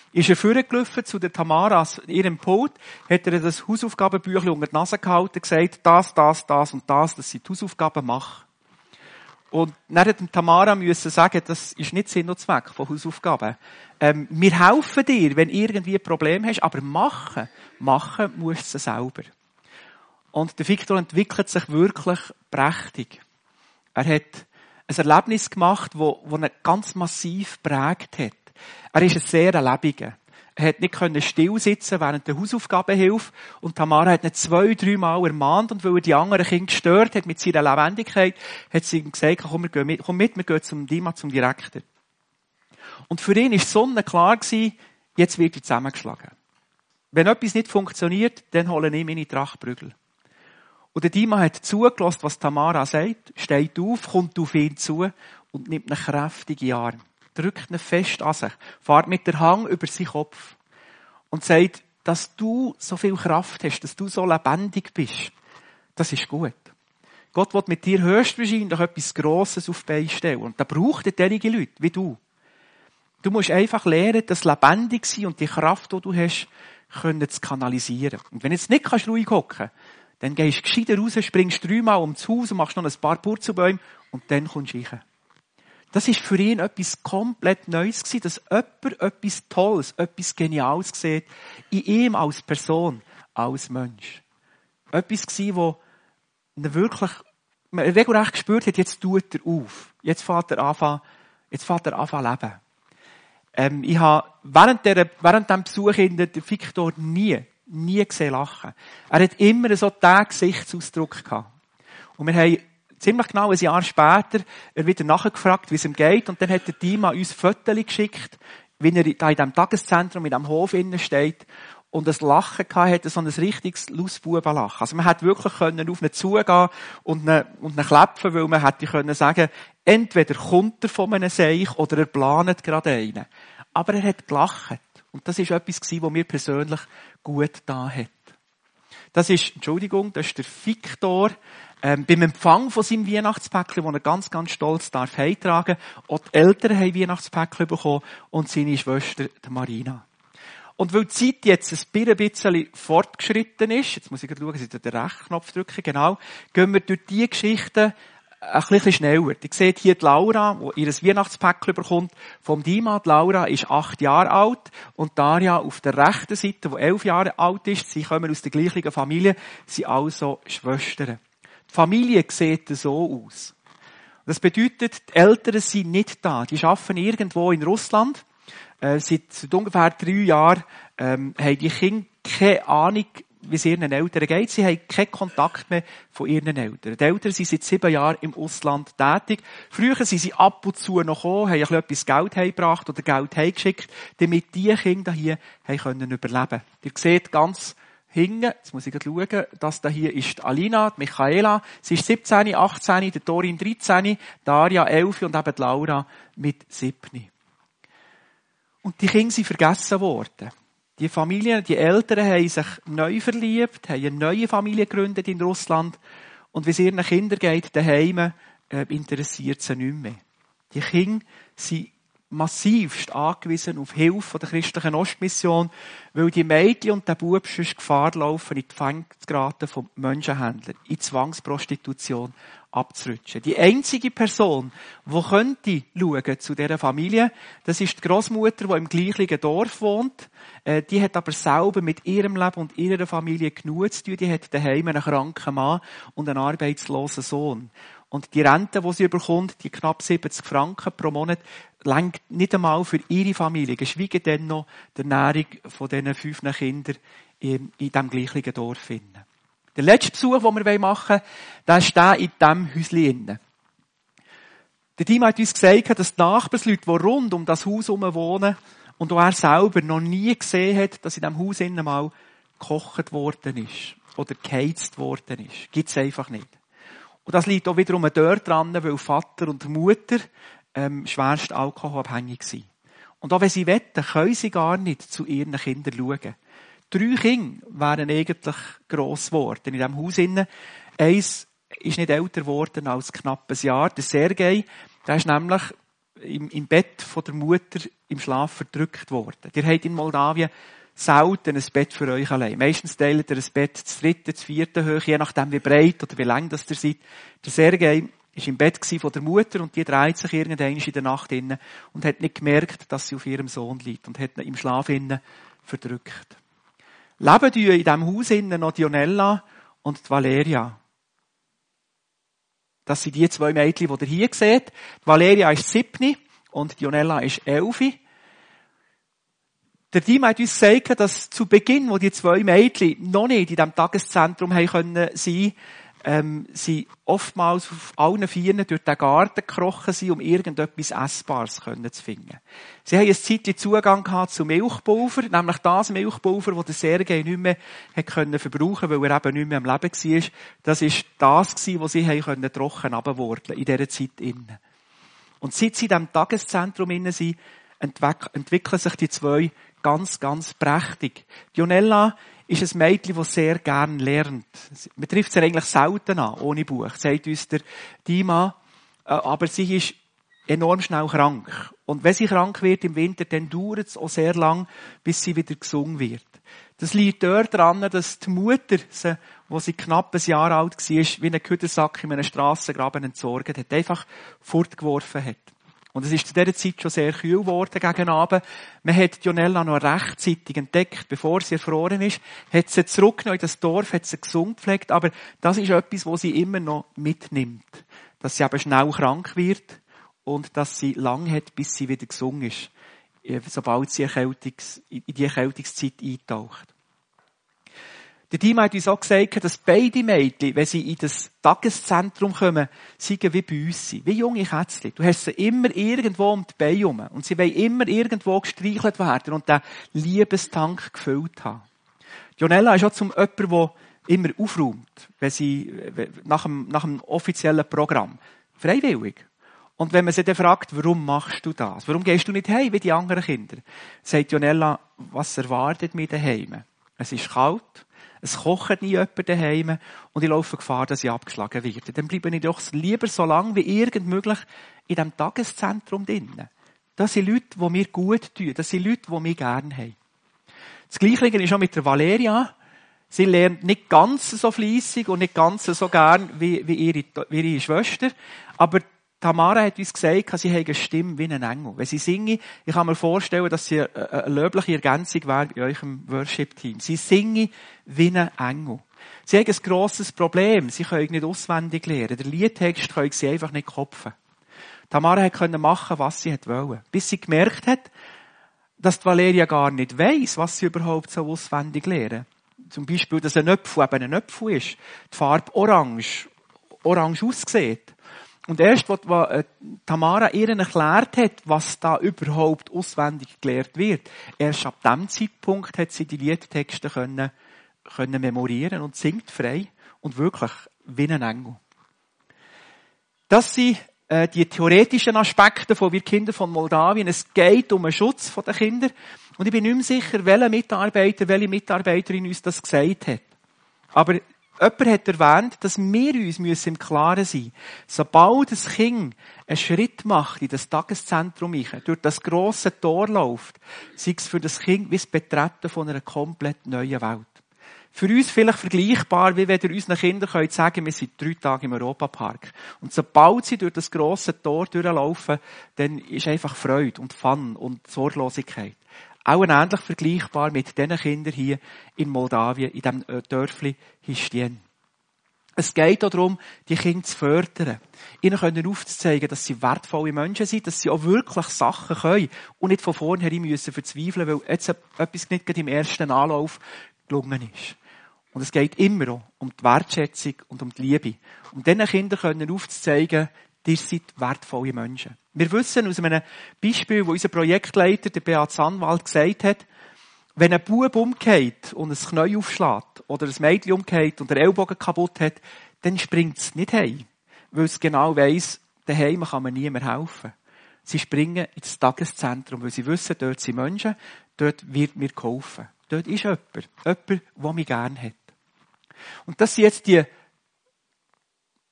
ist er vorgelaufen zu der Tamara, ihrem Pult, hat er das Hausaufgabenbüchlein unter die Nase gehalten, gesagt, das, das, das und das, das sind die Hausaufgaben, mach. Und dann hat Tamara müssen sagen, das ist nicht Sinn und Zweck von Hausaufgaben. Ähm, wir helfen dir, wenn du irgendwie ein Problem hast, aber machen, machen musst du es selber. Und der Victor entwickelt sich wirklich prächtig. Er hat ein Erlebnis gemacht, das ihn ganz massiv geprägt hat. Er ist ein sehr lebendiger. Er hat nicht können still sitzen während der Hausaufgabenhilfe. Und Tamara hat ihn zwei, drei Mal ermahnt. Und weil er die anderen Kinder gestört hat mit seiner Lebendigkeit, hat sie ihm gesagt, komm, wir gehen mit, komm mit, wir gehen zum Dima, zum Direktor. Und für ihn war sonnenklar gewesen, jetzt wird er zusammengeschlagen. Wenn etwas nicht funktioniert, dann hole ich meine Trachtprügel. Und der Dima hat zugelassen, was Tamara sagt, steht auf, kommt auf ihn zu und nimmt einen kräftigen Arm. Drückt ihn fest an sich, fährt mit der Hand über seinen Kopf und sagt, dass du so viel Kraft hast, dass du so lebendig bist. Das ist gut. Gott will mit dir höchstwahrscheinlich etwas Grosses auf die Beine stellen. Und da braucht er solche Leute wie du. Du musst einfach lernen, das lebendig sein und die Kraft, die du hast, können zu kanalisieren. Und wenn du jetzt nicht kannst ruhig hocken, dann gehst du gescheiter raus, springst dreimal ums Haus und machst noch ein paar Purzelbäume und dann kommst du rein. Das ist für ihn etwas komplett Neues gewesen, dass jemand etwas Tolles, etwas Geniales sieht, in ihm als Person, als Mensch. Etwas gewesen, wo er wirklich, man regelrecht gespürt hat, jetzt tut er auf. Jetzt fährt er an, jetzt fährt er an leben. Ähm, ich habe während der, während dem Besuch in der Victor nie, nie gesehen lachen. Er hat immer so den Gesichtsausdruck gehabt. Und wir haben ziemlich genau ein Jahr später er wieder nachgefragt, wie es ihm geht. Und dann hat der Dima uns Fotos geschickt, wie er da in diesem Tageszentrum, in diesem Hof innen steht. Und das Lachen gehabt, hatte so ein richtiges Lausbubenlachen. Also man hätte wirklich können auf ihn zugehen und ihn, und ihn klepfen, weil man hätte können sagen, entweder kommt er von einem Seich oder er plant gerade einen. Aber er hat gelacht. Und das ist etwas gewesen, was mir persönlich gut da hat. Das ist, Entschuldigung, das ist der Victor, ähm, beim Empfang von seinem Weihnachtspäckchen, das er ganz, ganz stolz darf heimtragen. Auch die Eltern haben Weihnachtspäckchen bekommen und seine Schwester, die Marina. Und weil die Zeit jetzt ein bisschen fortgeschritten ist, jetzt muss ich gerade schauen, dass ich den rechten Knopf drücke, genau, gehen wir durch diese Geschichten ein bisschen schneller. Ihr seht hier die Laura, die ihr Weihnachtspäckchen bekommt vom Dima. Die Laura ist acht Jahre alt und Daria auf der rechten Seite, die elf Jahre alt ist. Sie kommen aus der gleichen Familie, sind also Schwestern. Die Familie sieht so aus. Das bedeutet, die Eltern sind nicht da. Die arbeiten irgendwo in Russland. Äh, seit, seit ungefähr drei Jahren ähm, haben die Kinder keine Ahnung, wie es ihren Eltern geht. Sie haben keinen Kontakt mehr von ihren Eltern. Die Eltern sind seit sieben Jahren im Ausland tätig. Früher sind sie ab und zu noch gekommen, haben ein bisschen Geld heimgebracht oder Geld heimgeschickt, damit die Kinder hier haben können überleben. Ihr seht ganz hinten, jetzt muss ich gerade schauen, das da hier ist die Alina, die Michaela. Sie ist siebzehn, achtzehn, der Dorin dreizehn, Daria elf und eben die Laura mit sieben. Und die Kinder sind vergessen worden. Die Familien, die Eltern haben sich neu verliebt, haben eine neue Familie gegründet in Russland. Und wie es ihren Kindern geht, daheim, äh, interessiert sie nicht mehr. Die Kinder sind massivst angewiesen auf Hilfe der christlichen Ostmission, weil die Mädchen und der Bub sonst Gefahr laufen, in die Fänge zu geraten von Menschenhändlern, in Zwangsprostitution abzurutschen. Die einzige Person, die könnte schauen zu dieser Familie, das ist die Grossmutter, die im gleichen Dorf wohnt. Äh, die hat aber selber mit ihrem Leben und ihrer Familie genug zu tun. Die hat daheim einen kranken Mann und einen arbeitslosen Sohn. Und die Rente, die sie bekommt, die knapp siebzig Franken pro Monat, reicht nicht einmal für ihre Familie, geschweige denn noch der Ernährung von diesen fünf Kindern in, in diesem gleichen Dorf. Der letzte Besuch, den wir machen wollen, der ist der in diesem Häuschen. Der Dima hat uns gesagt, dass die Nachbarsleute, die rund um das Haus herum wohnen und auch er selber noch nie gesehen hat, dass in diesem Haus innen mal gekocht worden ist oder geheizt worden ist. Gibt es einfach nicht. Und das liegt auch wiederum dort dran, weil Vater und Mutter ähm, schwerst alkoholabhängig sind. Und auch wenn sie wetten, können sie gar nicht zu ihren Kindern schauen. Drei Kinder wären eigentlich gross geworden in diesem Haus. Eins ist nicht älter geworden als knapp ein Jahr. Der Sergei, der ist nämlich im, im Bett von der Mutter im Schlaf verdrückt worden. Ihr habt in Moldawien selten ein Bett für euch allein. Meistens teilt ihr ein Bett zu dritten, zu vierten hoch, je nachdem wie breit oder wie lang das ihr seid. Der Sergei war im Bett von der Mutter und die dreht sich irgendwann in der Nacht innen und hat nicht gemerkt, dass sie auf ihrem Sohn liegt und hat ihn im Schlaf innen verdrückt. Leben in diesem Haus innen noch Dionella und die Valeria. Das sind die zwei Mädchen, die ihr hier seht. Die Valeria ist sieben und Dionella ist elf. Der Team hat uns gesagt, dass zu Beginn, wo die zwei Mädchen noch nicht in diesem Tageszentrum haben können sein, ähm, sie oftmals auf allen Vieren durch den Garten gekrochen sind, um irgendetwas Essbares können zu finden. Sie haben ein Zeitchen Zugang gehabt zu Milchpulver, nämlich das Milchpulver, das der Sergei nicht mehr hat können verbrauchen, weil er eben nicht mehr am Leben war. Das ist das gewesen, was sie haben können trocken abwurdeln in dieser Zeit innen. Und seit sie in diesem Tageszentrum innen sind, entwickeln sich die zwei ganz, ganz prächtig. Dionella ist ein Mädchen, das sehr gern lernt. Man trifft sie eigentlich selten an, ohne Buch, sagt uns der Dima. Aber sie ist enorm schnell krank. Und wenn sie krank wird im Winter, dann dauert es auch sehr lang, bis sie wieder gesund wird. Das liegt dort daran, dass die Mutter, sie, als sie knapp ein Jahr alt war, wie einen Küdersack in einem Strassengraben entsorgt hat, einfach fortgeworfen hat. Und es ist zu dieser Zeit schon sehr kühl geworden gegen Abend. Man hat Dionella noch rechtzeitig entdeckt, bevor sie erfroren ist, hat sie zurückgenommen in das Dorf, hat sie gesund gepflegt, aber das ist etwas, was sie immer noch mitnimmt. Dass sie eben schnell krank wird und dass sie lang hat, bis sie wieder gesund ist, sobald sie Erkältungs- in die Erkältungszeit eintaucht. Der Team hat uns auch gesagt, dass beide Mädchen, wenn sie in das Tageszentrum kommen, sind wie bei uns sind. Wie junge Kätzchen. Du hast sie immer irgendwo um die Beine herum. Und sie wollen immer irgendwo gestreichelt werden und den Liebestank gefüllt haben. Dionella ist auch zum jemand, der immer aufräumt, wenn sie, nach dem, nach dem offiziellen Programm. Freiwillig. Und wenn man sie dann fragt, warum machst du das? Warum gehst du nicht heim wie die anderen Kinder? Sagt Dionella, was erwartet mich daheim? Es ist kalt. Es kocht nie jemand daheim und ich laufe Gefahr, dass ich abgeschlagen werde. Dann bleibe ich doch lieber so lange wie irgend möglich in diesem Tageszentrum drinnen. Das sind Leute, die mir gut tun. Das sind Leute, die mich gerne haben. Das Gleiche ist auch mit der Valeria. Sie lernt nicht ganz so fleissig und nicht ganz so gern wie, wie, ihre, wie ihre Schwester. Aber Tamara hat uns gesagt, sie hat eine Stimme wie ein Engel. Wenn sie singe, ich kann mir vorstellen, dass sie eine löbliche Ergänzung wäre bei euch im Worship-Team. Sie singe wie ein Engel. Sie haben ein grosses Problem. Sie können nicht auswendig lernen. Der Liedtext können sie einfach nicht kopfen. Tamara konnte machen, was sie wollte. Bis sie gemerkt hat, dass die Valeria gar nicht weiss, was sie überhaupt so auswendig lernen. Zum Beispiel, dass ein Apfel eben ein Apfel ist. Die Farbe orange, orange aussieht. Und erst, als Tamara ihr erklärt hat, was da überhaupt auswendig gelehrt wird, erst ab diesem Zeitpunkt hat sie die Liedtexte können, können memorieren und singt frei und wirklich wie ein Engel. Das sind äh, die theoretischen Aspekte von wir Kinder von Moldawien. Es geht um den Schutz der Kinder. Und ich bin nicht mehr sicher, welcher Mitarbeiter, welche Mitarbeiterin uns das gesagt hat. Aber jemand hat erwähnt, dass wir uns im Klaren sein müssen. Sobald das Kind einen Schritt macht in das Tageszentrum, durch das grosse Tor läuft, sei es für das Kind wie das Betreten von einer komplett neuen Welt. Für uns vielleicht vergleichbar, wie wenn ihr unseren Kindern könnt sagen, wir sind drei Tage im Europapark. Und sobald sie durch das grosse Tor durchlaufen, dann ist einfach Freude und Fun und Sorglosigkeit. Auch ähnlich vergleichbar mit diesen Kindern hier in Moldawien, in diesem Dörfli Histien. Es geht auch darum, die Kinder zu fördern. Ihnen können aufzuzeigen, dass sie wertvolle Menschen sind, dass sie auch wirklich Sachen können und nicht von vornherein müssen verzweifeln, weil jetzt etwas nicht gerade im ersten Anlauf gelungen ist. Und es geht immer auch um die Wertschätzung und um die Liebe. Um diesen Kindern können aufzuzeigen, ihr seid wertvolle Menschen. Wir wissen aus einem Beispiel, wo unser Projektleiter, der Beat Sanwald, gesagt hat, wenn ein Bub umgeht und ein Knie aufschlägt oder ein Mädchen umgeht und der Ellbogen kaputt hat, dann springt es nicht heim, weil es genau weiss, daheim kann man niemand helfen. Sie springen ins Tageszentrum, weil sie wissen, dort sind Menschen, dort wird mir geholfen. Dort ist jemand, jemand, der mich gerne hat. Und das sind jetzt die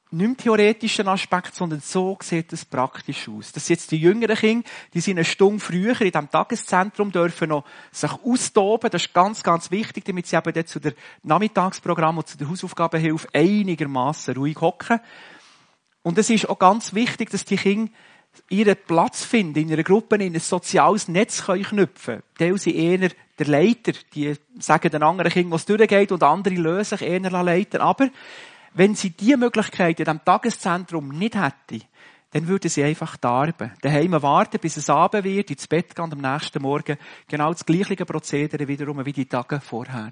nicht im theoretischen Aspekt, sondern so sieht es praktisch aus. Das sind jetzt die jüngeren Kinder, die sind eine Stunde früher in diesem Tageszentrum, dürfen noch sich austoben. Das ist ganz, ganz wichtig, damit sie eben dort zu der Nachmittagsprogramm und zu der Hausaufgabenhilfe einigermaßen ruhig hocken. Und es ist auch ganz wichtig, dass die Kinder ihren Platz finden, in einer Gruppe, in ein soziales Netz können knüpfen. Die sind eher der Leiter, die sagen den anderen Kindern, was durchgeht, und andere lösen sich eher leiten. Aber wenn sie diese Möglichkeit in diesem Tageszentrum nicht hätten, dann würden sie einfach darben. Daheim warten, bis es Abend wird, ins Bett gehen und am nächsten Morgen genau das gleiche Prozedere wiederum wie die Tage vorher.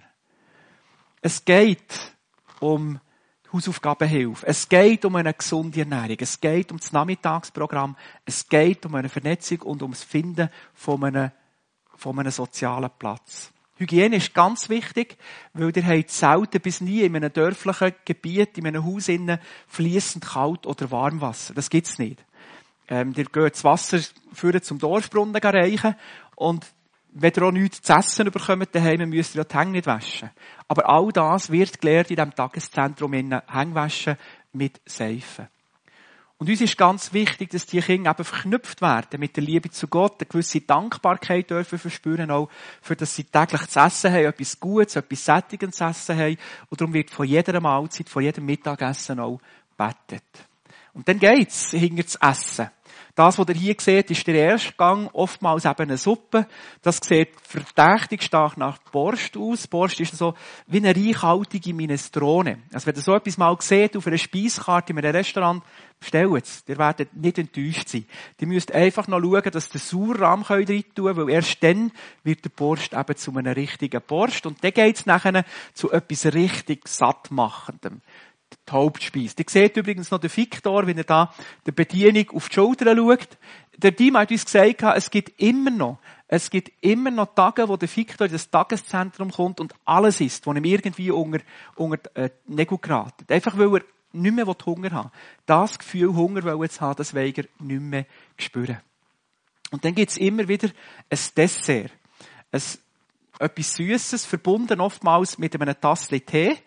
Es geht um Hausaufgabenhilfe. Es geht um eine gesunde Ernährung. Es geht um das Nachmittagsprogramm. Es geht um eine Vernetzung und um das Finden von einem, von einem sozialen Platz. Hygiene ist ganz wichtig, weil ihr habt selten bis nie in einem dörflichen Gebiet, in einem Haus innen, fließend Kalt- oder Warmwasser. Das gibt's nicht. Ähm, ihr geht das Wasser führen zum Dorfbrunnen reichen und wenn ihr auch nichts zu essen bekommt daheim, müsst ihr ja die Hänge nicht waschen. Aber all das wird gelehrt in diesem Tageszentrum in Hänge waschen mit Seife. Und uns ist ganz wichtig, dass die Kinder eben verknüpft werden mit der Liebe zu Gott, eine gewisse Dankbarkeit dürfen verspüren, auch für das sie täglich zu essen haben, etwas Gutes, etwas Sättigendes zu essen haben. Und darum wird von jeder Mahlzeit, von jedem Mittagessen auch gebetet. Und dann geht's hinter das Essen. Das, was ihr hier seht, ist der erste Gang, oftmals eben eine Suppe. Das sieht verdächtig stark nach Borst aus. Borst ist so wie eine reichhaltige Minestrone. Also wenn ihr so etwas mal seht auf einer Speiskarte in einem Restaurant, bestellt es. Ihr werdet nicht enttäuscht sein. Ihr müsst einfach noch schauen, dass ihr Sauerrahm rein tun könnt, weil erst dann wird der Borst eben zu einem richtigen Borst. Und dann geht's nachher zu etwas richtig Sattmachendem. Die Hauptspeise. Ihr seht übrigens noch den Victor, wenn er da der Bedienung auf die Schulter schaut. Der Team hat uns gesagt, es gibt immer noch, es gibt immer noch Tage, wo der Victor in das Tageszentrum kommt und alles isst, wo ihm irgendwie unter, unter äh, die Nägel geraten. Einfach weil er nicht mehr Hunger haben will. Das Gefühl, Hunger zu haben, das will er nicht mehr spüren. Und dann gibt es immer wieder ein Dessert. Ein, etwas Süßes, verbunden oftmals mit einem Tassel Tee.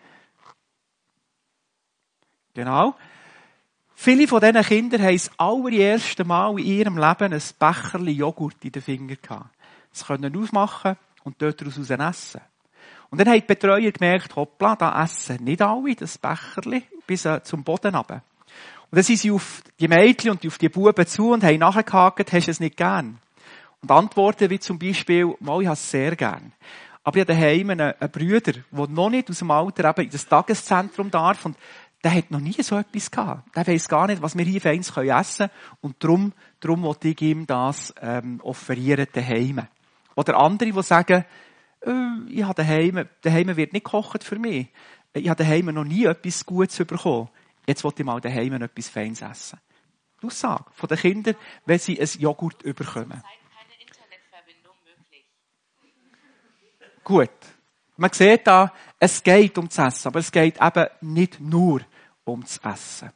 Genau. Viele von diesen Kindern haben das allererste Mal in ihrem Leben ein Becherchen Joghurt in den Fingern gehabt. Sie können aufmachen und dort daraus essen. Und dann haben die Betreuer gemerkt, hoppla, da essen nicht alle das Becherchen bis zum Boden runter. Und dann sind sie auf die Mädchen und auf die Buben zu und haben nachgehakt, hast du es nicht gern? Und Antworten wie zum Beispiel, mal, ich habe es sehr gern. Aber ich habe daheim einen, einen Bruder, der noch nicht aus dem Alter eben in das Tageszentrum darf und der hat noch nie so etwas gehabt. Der weiss gar nicht, was wir hier feins essen können. Und darum, darum wollte ich ihm das ähm, offerieren daheim. Oder andere, die sagen, äh, ich habe daheim, daheim wird nicht gekocht für mich. Ich habe daheim noch nie etwas Gutes bekommen. Jetzt wollte ich mal daheim etwas Feines essen. Die Aussage von den Kindern, wenn sie ein Joghurt bekommen. Keine Internetverbindung möglich. Gut. Man sieht da, es geht um das Essen, aber es geht eben nicht nur um das Essen.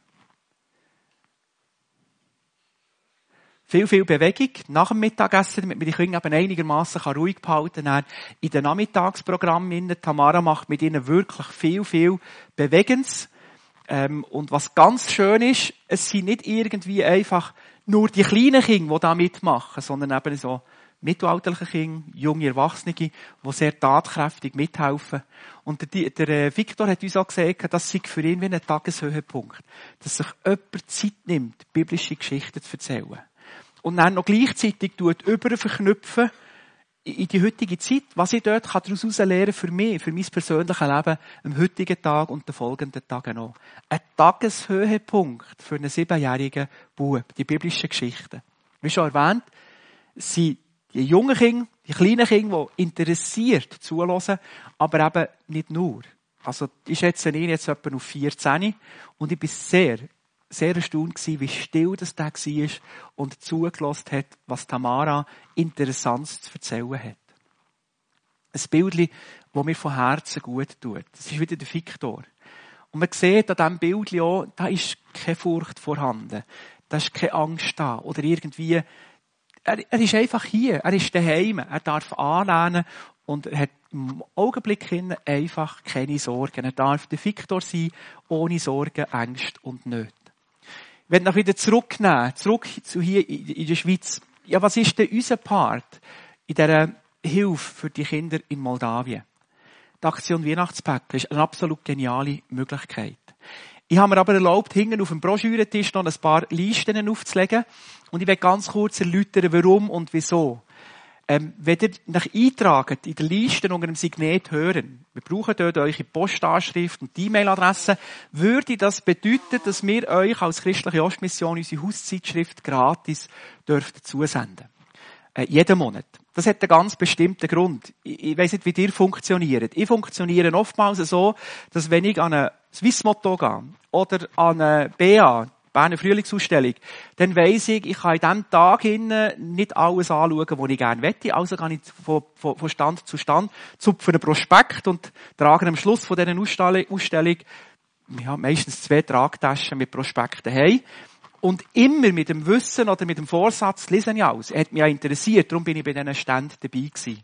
Viel, viel Bewegung nach dem Mittagessen, damit man die Kinder eben einigermaßen ruhig behalten kann. In den Nachmittagsprogrammen, Tamara macht mit ihnen wirklich viel, viel Bewegendes. Ähm, und was ganz schön ist, es sind nicht irgendwie einfach nur die kleinen Kinder, die da mitmachen, sondern eben so mittelalterliche Kinder, junge Erwachsene, die sehr tatkräftig mithelfen. Und der, der Victor hat uns auch gesagt, das sei für ihn wie ein Tageshöhepunkt. Dass sich jemand Zeit nimmt, biblische Geschichten zu erzählen. Und dann noch gleichzeitig tut, über verknüpfen in die heutige Zeit, was ich dort daraus lernen für mich, für mein persönliches Leben, am heutigen Tag und den folgenden Tagen noch. Ein Tageshöhepunkt für einen siebenjährigen Bub, die biblischen Geschichten. Wie schon erwähnt, sind die jungen Kinder, die kleinen Kinder, die interessiert zuhören, aber eben nicht nur. Also, ich schätze ihn jetzt etwa auf vierzehn und ich bin sehr, sehr erstaunt gewesen, wie still das da war und zugelassen hat, was Tamara Interessantes zu erzählen hat. Ein Bildchen, das mir von Herzen gut tut. Das ist wieder der Victor. Und man sieht an diesem Bildchen auch, da ist keine Furcht vorhanden. Da ist keine Angst da. Oder irgendwie, er, er ist einfach hier. Er ist daheim. Er darf anlehnen und er hat im Augenblick hin einfach keine Sorgen. Er darf der Viktor sein, ohne Sorgen, Ängste und Nöte. Ich werde noch wieder zurücknehmen, zurück zu hier in der Schweiz. Ja, was ist denn unser Part in dieser Hilfe für die Kinder in Moldawien? Die Aktion Weihnachtspäckchen ist eine absolut geniale Möglichkeit. Ich habe mir aber erlaubt, hinten auf dem Broschürentisch noch ein paar Listen aufzulegen. Und ich werde ganz kurz erläutern, warum und wieso. Ähm, wenn ihr nach eintragt, in der Liste unter dem Signet hören, wir brauchen dort eure Postanschrift und die E-Mail-Adresse, würde das bedeuten, dass wir euch als christliche Ostmission unsere Hauszeitschrift gratis dürft zusenden. Äh, jeden Monat. Das hat einen ganz bestimmten Grund. Ich, ich weiss nicht, wie ihr funktioniert. Ich funktioniere oftmals so, dass wenn ich an eine Swissmotto gehe oder an eine B A, Berner Frühlingsausstellung, dann weiss ich, ich kann in diesem Tag nicht alles anschauen, was ich gerne möchte. Also gehe ich von, von, von Stand zu Stand, zupfe einen Prospekt und trage am Schluss von dieser Ausstellung, Ausstellung ja, meistens zwei Tragtaschen mit Prospekten heim. Und immer mit dem Wissen oder mit dem Vorsatz, lesen ich alles. Er hat mich ja interessiert, darum bin ich bei diesen Ständen dabei gewesen.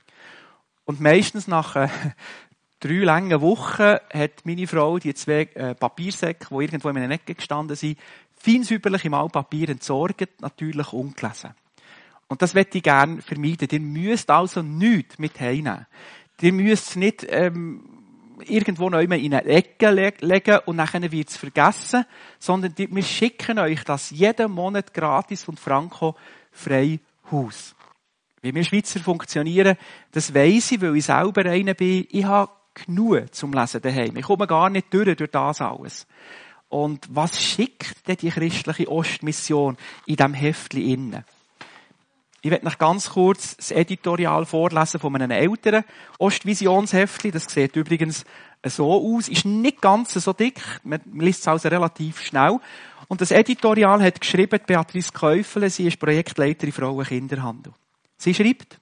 Und meistens nach äh, drei langen Wochen hat meine Frau die zwei äh, Papiersäcke, die irgendwo in einer Ecke gestanden sind, feinsäuberlich im Altpapier entsorgt, natürlich ungelesen. Und das möchte ich gerne vermeiden. Ihr müsst also nichts mit heimnehmen. Ihr müsst nicht ähm, irgendwo noch immer in eine Ecke legen und nachher wird es vergessen, sondern wir schicken euch das jeden Monat gratis und franko frei Haus. Wie wir Schweizer funktionieren, das weiss ich, weil ich selber einer bin. Ich habe genug zum Lesen daheim. Ich komme gar nicht durch, durch das alles. Und was schickt denn die christliche Ostmission in diesem Heftli innen? Ich werde noch ganz kurz das Editorial vorlesen von einem älteren Ostvisionsheftli. Das sieht übrigens so aus. Ist nicht ganz so dick. Man liest es also relativ schnell. Und das Editorial hat geschrieben Beatrice Käufele. Sie ist Projektleiterin Frauen-Kinderhandel. Sie schreibt: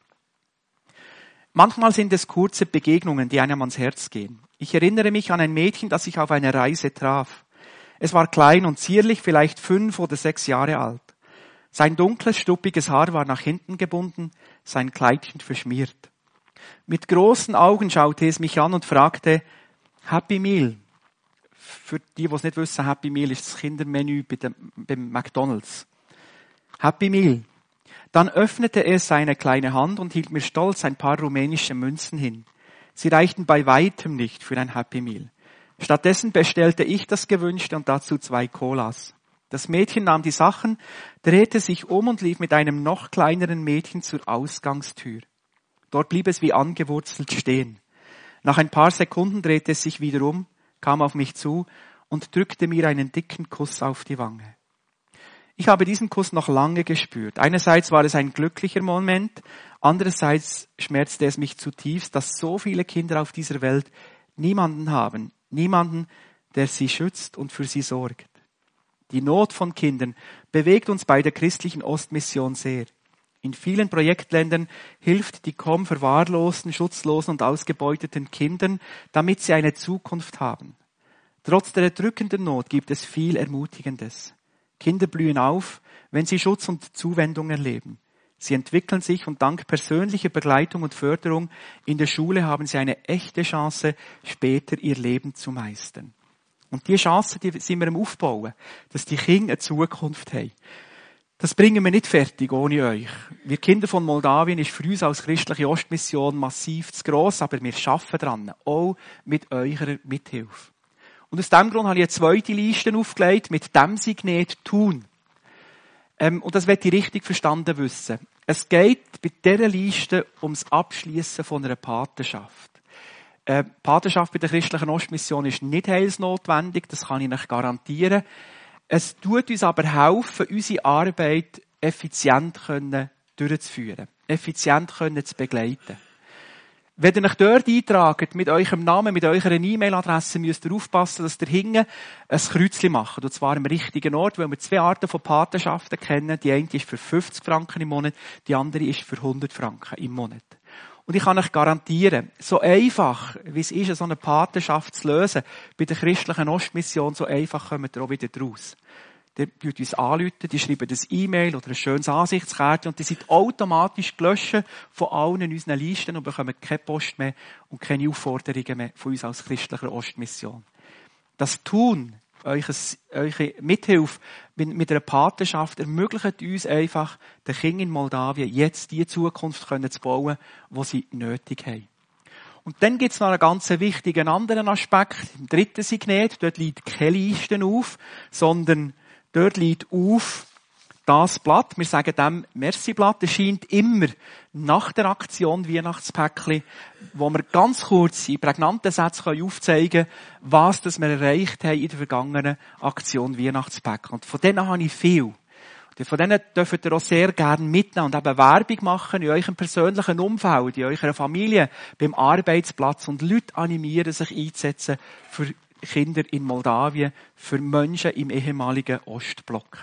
Manchmal sind es kurze Begegnungen, die einem ans Herz gehen. Ich erinnere mich an ein Mädchen, das ich auf einer Reise traf. Es war klein und zierlich, vielleicht fünf oder sechs Jahre alt. Sein dunkles, struppiges Haar war nach hinten gebunden, sein Kleidchen verschmiert. Mit großen Augen schaute es mich an und fragte, Happy Meal. Für die, die es nicht wissen, Happy Meal ist das Kindermenü bei dem, beim McDonald's. Happy Meal. Dann öffnete es seine kleine Hand und hielt mir stolz ein paar rumänische Münzen hin. Sie reichten bei weitem nicht für ein Happy Meal. Stattdessen bestellte ich das Gewünschte und dazu zwei Colas. Das Mädchen nahm die Sachen, drehte sich um und lief mit einem noch kleineren Mädchen zur Ausgangstür. Dort blieb es wie angewurzelt stehen. Nach ein paar Sekunden drehte es sich wieder um, kam auf mich zu und drückte mir einen dicken Kuss auf die Wange. Ich habe diesen Kuss noch lange gespürt. Einerseits war es ein glücklicher Moment, andererseits schmerzte es mich zutiefst, dass so viele Kinder auf dieser Welt niemanden haben, niemanden, der sie schützt und für sie sorgt. Die Not von Kindern bewegt uns bei der christlichen Ostmission sehr. In vielen Projektländern hilft die C O M verwahrlosten, schutzlosen und ausgebeuteten Kindern, damit sie eine Zukunft haben. Trotz der erdrückenden Not gibt es viel Ermutigendes. Kinder blühen auf, wenn sie Schutz und Zuwendung erleben. Sie entwickeln sich und dank persönlicher Begleitung und Förderung in der Schule haben sie eine echte Chance, später ihr Leben zu meistern. Und diese Chance, die sind wir am Aufbauen, dass die Kinder eine Zukunft haben. Das bringen wir nicht fertig ohne euch. Wir Kinder von Moldawien ist für uns als christliche Ostmission massiv zu gross, aber wir arbeiten dran, auch mit eurer Mithilfe. Und aus diesem Grund habe ich eine zweite Liste aufgelegt mit dem Signet tun. Ähm, und das wird ich richtig verstanden wissen. Es geht bei dieser Liste ums Abschließen von einer Patenschaft. Äh, Patenschaft bei der christlichen Ostmission ist nicht heilsnotwendig, das kann ich euch garantieren. Es tut uns aber helfen, unsere Arbeit effizient können durchzuführen, effizient können zu begleiten. Wenn ihr euch dort eintragt, mit eurem Namen, mit eurer E-Mail-Adresse, müsst ihr aufpassen, dass ihr hinten ein Kreuzchen macht. Und zwar am richtigen Ort, weil wir zwei Arten von Patenschaften kennen. Die eine ist für fünfzig Franken im Monat, die andere ist für hundert Franken im Monat. Und ich kann euch garantieren, so einfach, wie es ist, so eine Patenschaft zu lösen, bei der christlichen Ostmission, so einfach kommt ihr auch wieder draus. die rufen uns an, die schreiben ein E-Mail oder ein schönes Ansichtskärtchen und die sind automatisch gelöscht von allen unseren Listen und bekommen keine Post mehr und keine Aufforderungen mehr von uns als christlicher Ostmission. Das Tun, eure Mithilfe mit einer Patenschaft ermöglicht uns einfach, den Kindern in Moldawien jetzt die Zukunft zu bauen, die sie nötig haben. Und dann gibt es noch einen ganz wichtigen anderen Aspekt. Im dritten Signet, dort liegt keine Liste auf, sondern dort liegt auf das Blatt. Wir sagen dem Merci-Blatt. Es scheint immer nach der Aktion Weihnachtspäckli, wo wir ganz kurz in prägnanten Sätzen aufzeigen können, was das wir erreicht haben in der vergangenen Aktion Weihnachtspäckli. Und von denen habe ich viel. Und von denen dürft ihr auch sehr gerne mitnehmen und eben Werbung machen in eurem persönlichen Umfeld, in eurer Familie, beim Arbeitsplatz und Leute animieren, sich einzusetzen für Kinder in Moldawien, für Menschen im ehemaligen Ostblock.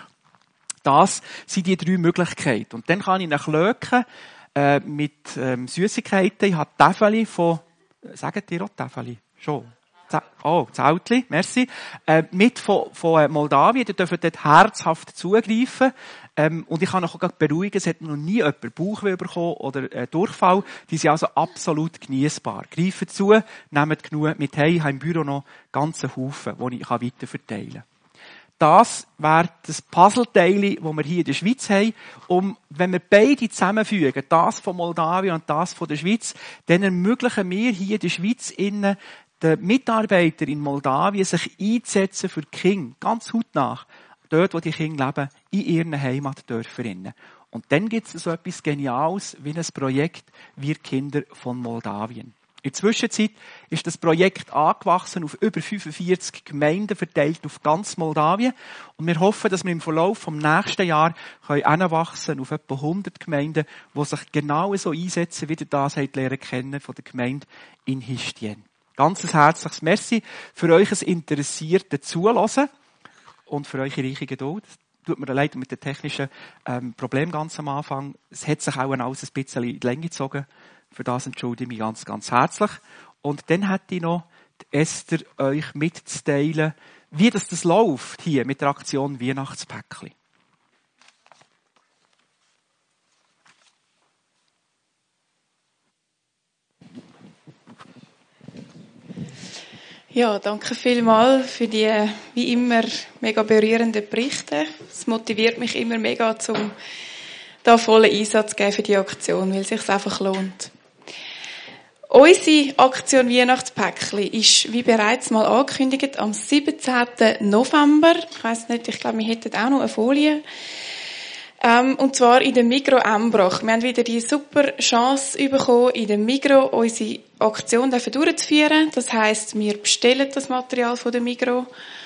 Das sind die drei Möglichkeiten. Und dann kann ich nach Löken äh, mit ähm, Süßigkeiten. Ich habe Täfeli von, sagt ihr auch Täfeli? Schon. Oh, Zeltli, merci. Äh, mit von, von Moldawien, ihr dürft dort herzhaft zugreifen. Ähm, und ich kann euch auch beruhigen, es hat noch nie jemand Bauchweh bekommen oder äh, Durchfall. Die sind also absolut genießbar. Greifen zu, nehmt genug mit heim. Ich habe im Büro noch ganzen Haufen, die ich weiter verteilen kann. Das wäre das Puzzleteil, das wir hier in der Schweiz haben. Um, wenn wir beide zusammenfügen, das von Moldawien und das von der Schweiz, dann ermöglichen wir hier in der Schweiz innen den Mitarbeitern in Moldawien sich einzusetzen für die Kinder, ganz hautnah, dort, wo die Kinder leben, in ihren Heimatdörfern. Und dann gibt es so etwas Geniales wie ein Projekt Wir Kinder von Moldawien. In der Zwischenzeit ist das Projekt angewachsen auf über fünfundvierzig Gemeinden verteilt auf ganz Moldawien. Und wir hoffen, dass wir im Verlauf vom nächsten Jahr anwachsen auf etwa hundert Gemeinden, die sich genau so einsetzen, wie ihr das habt lernen kennen von der Gemeinde in Histien. Ganz ein herzliches Merci für euch ein interessiertes Zuhören und für eure reiche Geduld. Tut mir leid mit dem technischen ähm, Problem ganz am Anfang. Es hat sich auch alles ein bisschen in die Länge gezogen. Für das entschuldige ich mich ganz, ganz herzlich. Und dann hätte ich noch die Esther euch mitzuteilen, wie das, das läuft hier mit der Aktion Weihnachtspäckli. Ja, danke vielmals für die, wie immer, mega berührenden Berichte. Es motiviert mich immer mega, um da vollen Einsatz zu geben für die Aktion, weil es sich einfach lohnt. Unsere Aktion Weihnachtspäckli ist, wie bereits mal angekündigt, am siebzehnten November. Ich weiss nicht, ich glaube, wir hätten auch noch eine Folie. Ähm, und zwar in der Migros Embrach. Wir haben wieder die super Chance bekommen, in der Migros unsere Aktion durchzuführen. Das heisst, wir bestellen das Material von der Migros.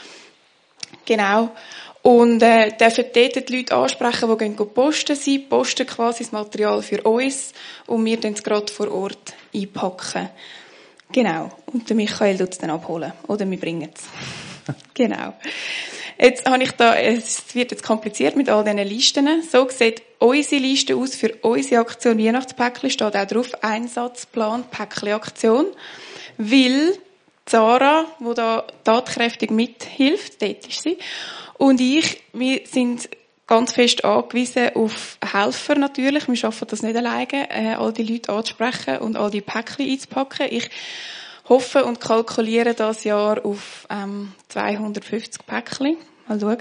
Genau. Und äh, dürfen dort die Leute ansprechen, die gehen posten. Sie posten quasi das Material für uns und wir dann es gerade vor Ort einpacken. Genau. Und der Michael tut es dann abholen. Oder wir bringen es. Genau. Jetzt habe ich da, es wird jetzt kompliziert mit all diesen Listen. So sieht unsere Liste aus für unsere Aktion Weihnachtspäckli. Steht auch drauf, Einsatzplan Päckli-Aktion. Weil Sarah, die da tatkräftig mithilft, dort ist sie, und ich, wir sind ganz fest angewiesen auf Helfer natürlich. Wir schaffen das nicht alleine, äh, all die Leute anzusprechen und all die Päckli einzupacken. Ich hoffe und kalkuliere das Jahr auf ähm, zweihundertfünfzig Päckli. Mal schauen.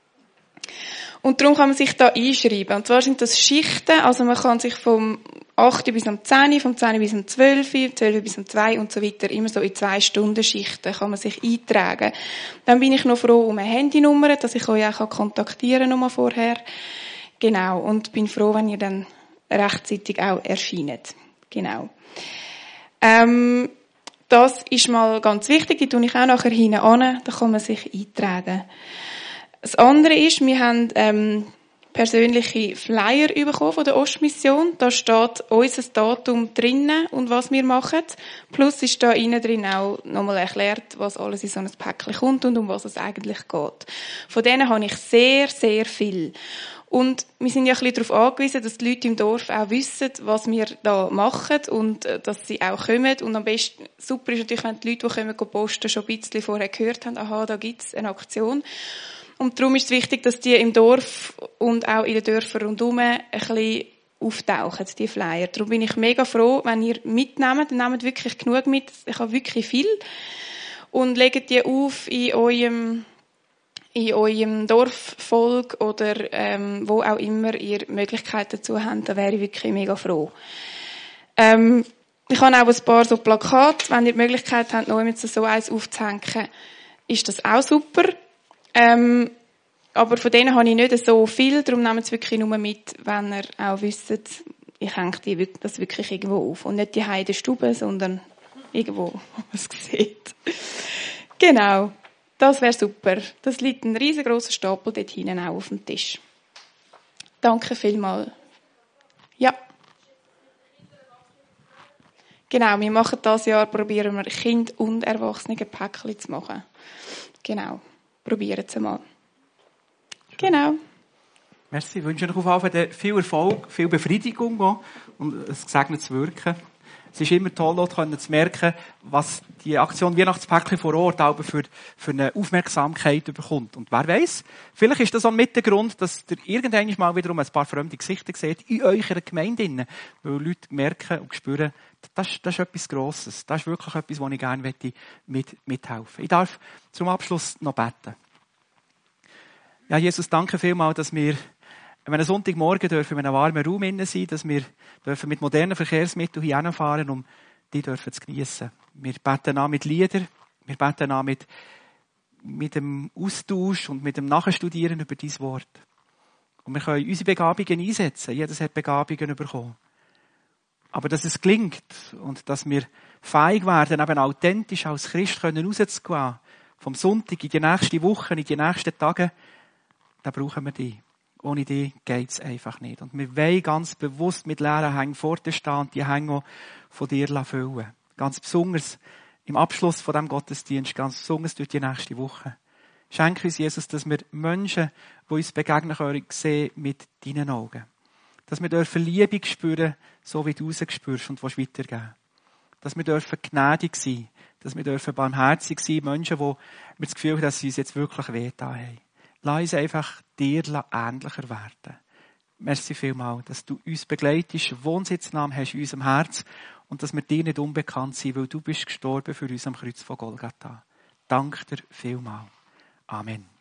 Und darum kann man sich da einschreiben. Und zwar sind das Schichten, also man kann sich vom acht bis um zehn, vom zehn bis um zwölf, zwölf bis um zwei und so weiter, immer so in zwei Stunden Schichten kann man sich eintragen. Dann bin ich noch froh um eine Handynummer, dass ich euch auch kontaktieren kann, nochmal vorher. Genau. Und bin froh, wenn ihr dann rechtzeitig auch erscheint. Genau. Ähm, das ist mal ganz wichtig, die tue ich auch nachher hinten an, da kann man sich eintragen. Das andere ist, wir haben ähm, persönliche Flyer bekommen von der Ostmission. Da steht unser Datum drinnen und was wir machen. Plus ist da innen drin auch nochmal erklärt, was alles in so ein Päckchen kommt und um was es eigentlich geht. Von denen habe ich sehr, sehr viel. Und wir sind ja ein bisschen darauf angewiesen, dass die Leute im Dorf auch wissen, was wir da machen und dass sie auch kommen. Und am besten, super ist natürlich, wenn die Leute, die kommen, posten, schon ein bisschen vorher gehört haben, aha, da gibt's eine Aktion. Und darum ist es wichtig, dass die im Dorf und auch in den Dörfern rundherum ein bisschen auftauchen, die Flyer. Darum bin ich mega froh, wenn ihr mitnehmt. Nehmt wirklich genug mit. Ich habe wirklich viel. Und legt die auf in eurem, in eurem Dorfvolk oder ähm, wo auch immer ihr Möglichkeiten dazu habt. Da wäre ich wirklich mega froh. Ähm, ich habe auch ein paar so Plakate. Wenn ihr die Möglichkeit habt, noch mit so eins aufzuhängen, ist das auch super. Ähm, aber von denen habe ich nicht so viel, darum nehmt es wirklich nur mit, wenn ihr auch wisst, ich hänge die, das wirklich irgendwo auf. Und nicht die in der Stube, sondern irgendwo, wo man es sieht. Genau, das wäre super. Das liegt ein riesengroßer Stapel dort hinten auch auf dem Tisch. Danke vielmals. Ja. Genau, wir machen dieses Jahr, probieren wir Kind- und Erwachsenen-Päckchen zu machen. Genau, probieren es mal. Genau. Merci, ich wünsche euch auf jeden Fall viel Erfolg, viel Befriedigung auch und ein gesegnetes Wirken. Es ist immer toll, dort zu merken, was die Aktion Weihnachtspäckchen vor Ort auch für, für eine Aufmerksamkeit bekommt. Und wer weiss, vielleicht ist das auch mit der Grund, dass ihr irgendwann mal wiederum ein paar fremde Gesichter seht in eurer Gemeinde, weil Leute merken und spüren, das, das ist etwas Grosses. Das ist wirklich etwas, wo ich gerne mit, mithelfen. Ich darf zum Abschluss noch beten. Ja, Jesus, danke vielmals, dass wir an einem Sonntagmorgen dürfen in einem warmen Raum sein dürfen, dass wir dürfen mit modernen Verkehrsmitteln hier hinfahren, um die dürfen zu geniessen. Wir beten an mit Liedern, wir beten an mit, mit dem Austausch und mit dem Nachstudieren über dein Wort. Und wir können unsere Begabungen einsetzen. Jedes hat Begabungen bekommen. Aber dass es gelingt und dass wir fähig werden, eben authentisch als Christ können rauszugehen, vom Sonntag in die nächste Woche, in die nächsten Tage, da brauchen wir die. Ohne die geht's einfach nicht. Und wir wollen ganz bewusst mit leeren Hängen vor dir stehen und die Hänge von dir füllen. Ganz besonders im Abschluss von diesem Gottesdienst, ganz besonders durch die nächste Woche. Schenke uns, Jesus, dass wir Menschen, die uns begegnen können, sehen mit deinen Augen. Dass wir dürfen Liebe spüren, so wie du sie spürst und willst weitergeben. Dass wir dürfen gnädig sein. Dass wir dürfen barmherzig sein. Menschen, die wir das Gefühl haben, dass sie uns jetzt wirklich wehgetan haben. Lass uns einfach dir ähnlicher werden. Merci vielmals, dass du uns begleitest, Wohnsitznahme hast in unserem Herz und dass wir dir nicht unbekannt sind, weil du bist gestorben für uns am Kreuz von Golgatha. Danke dir vielmals. Amen.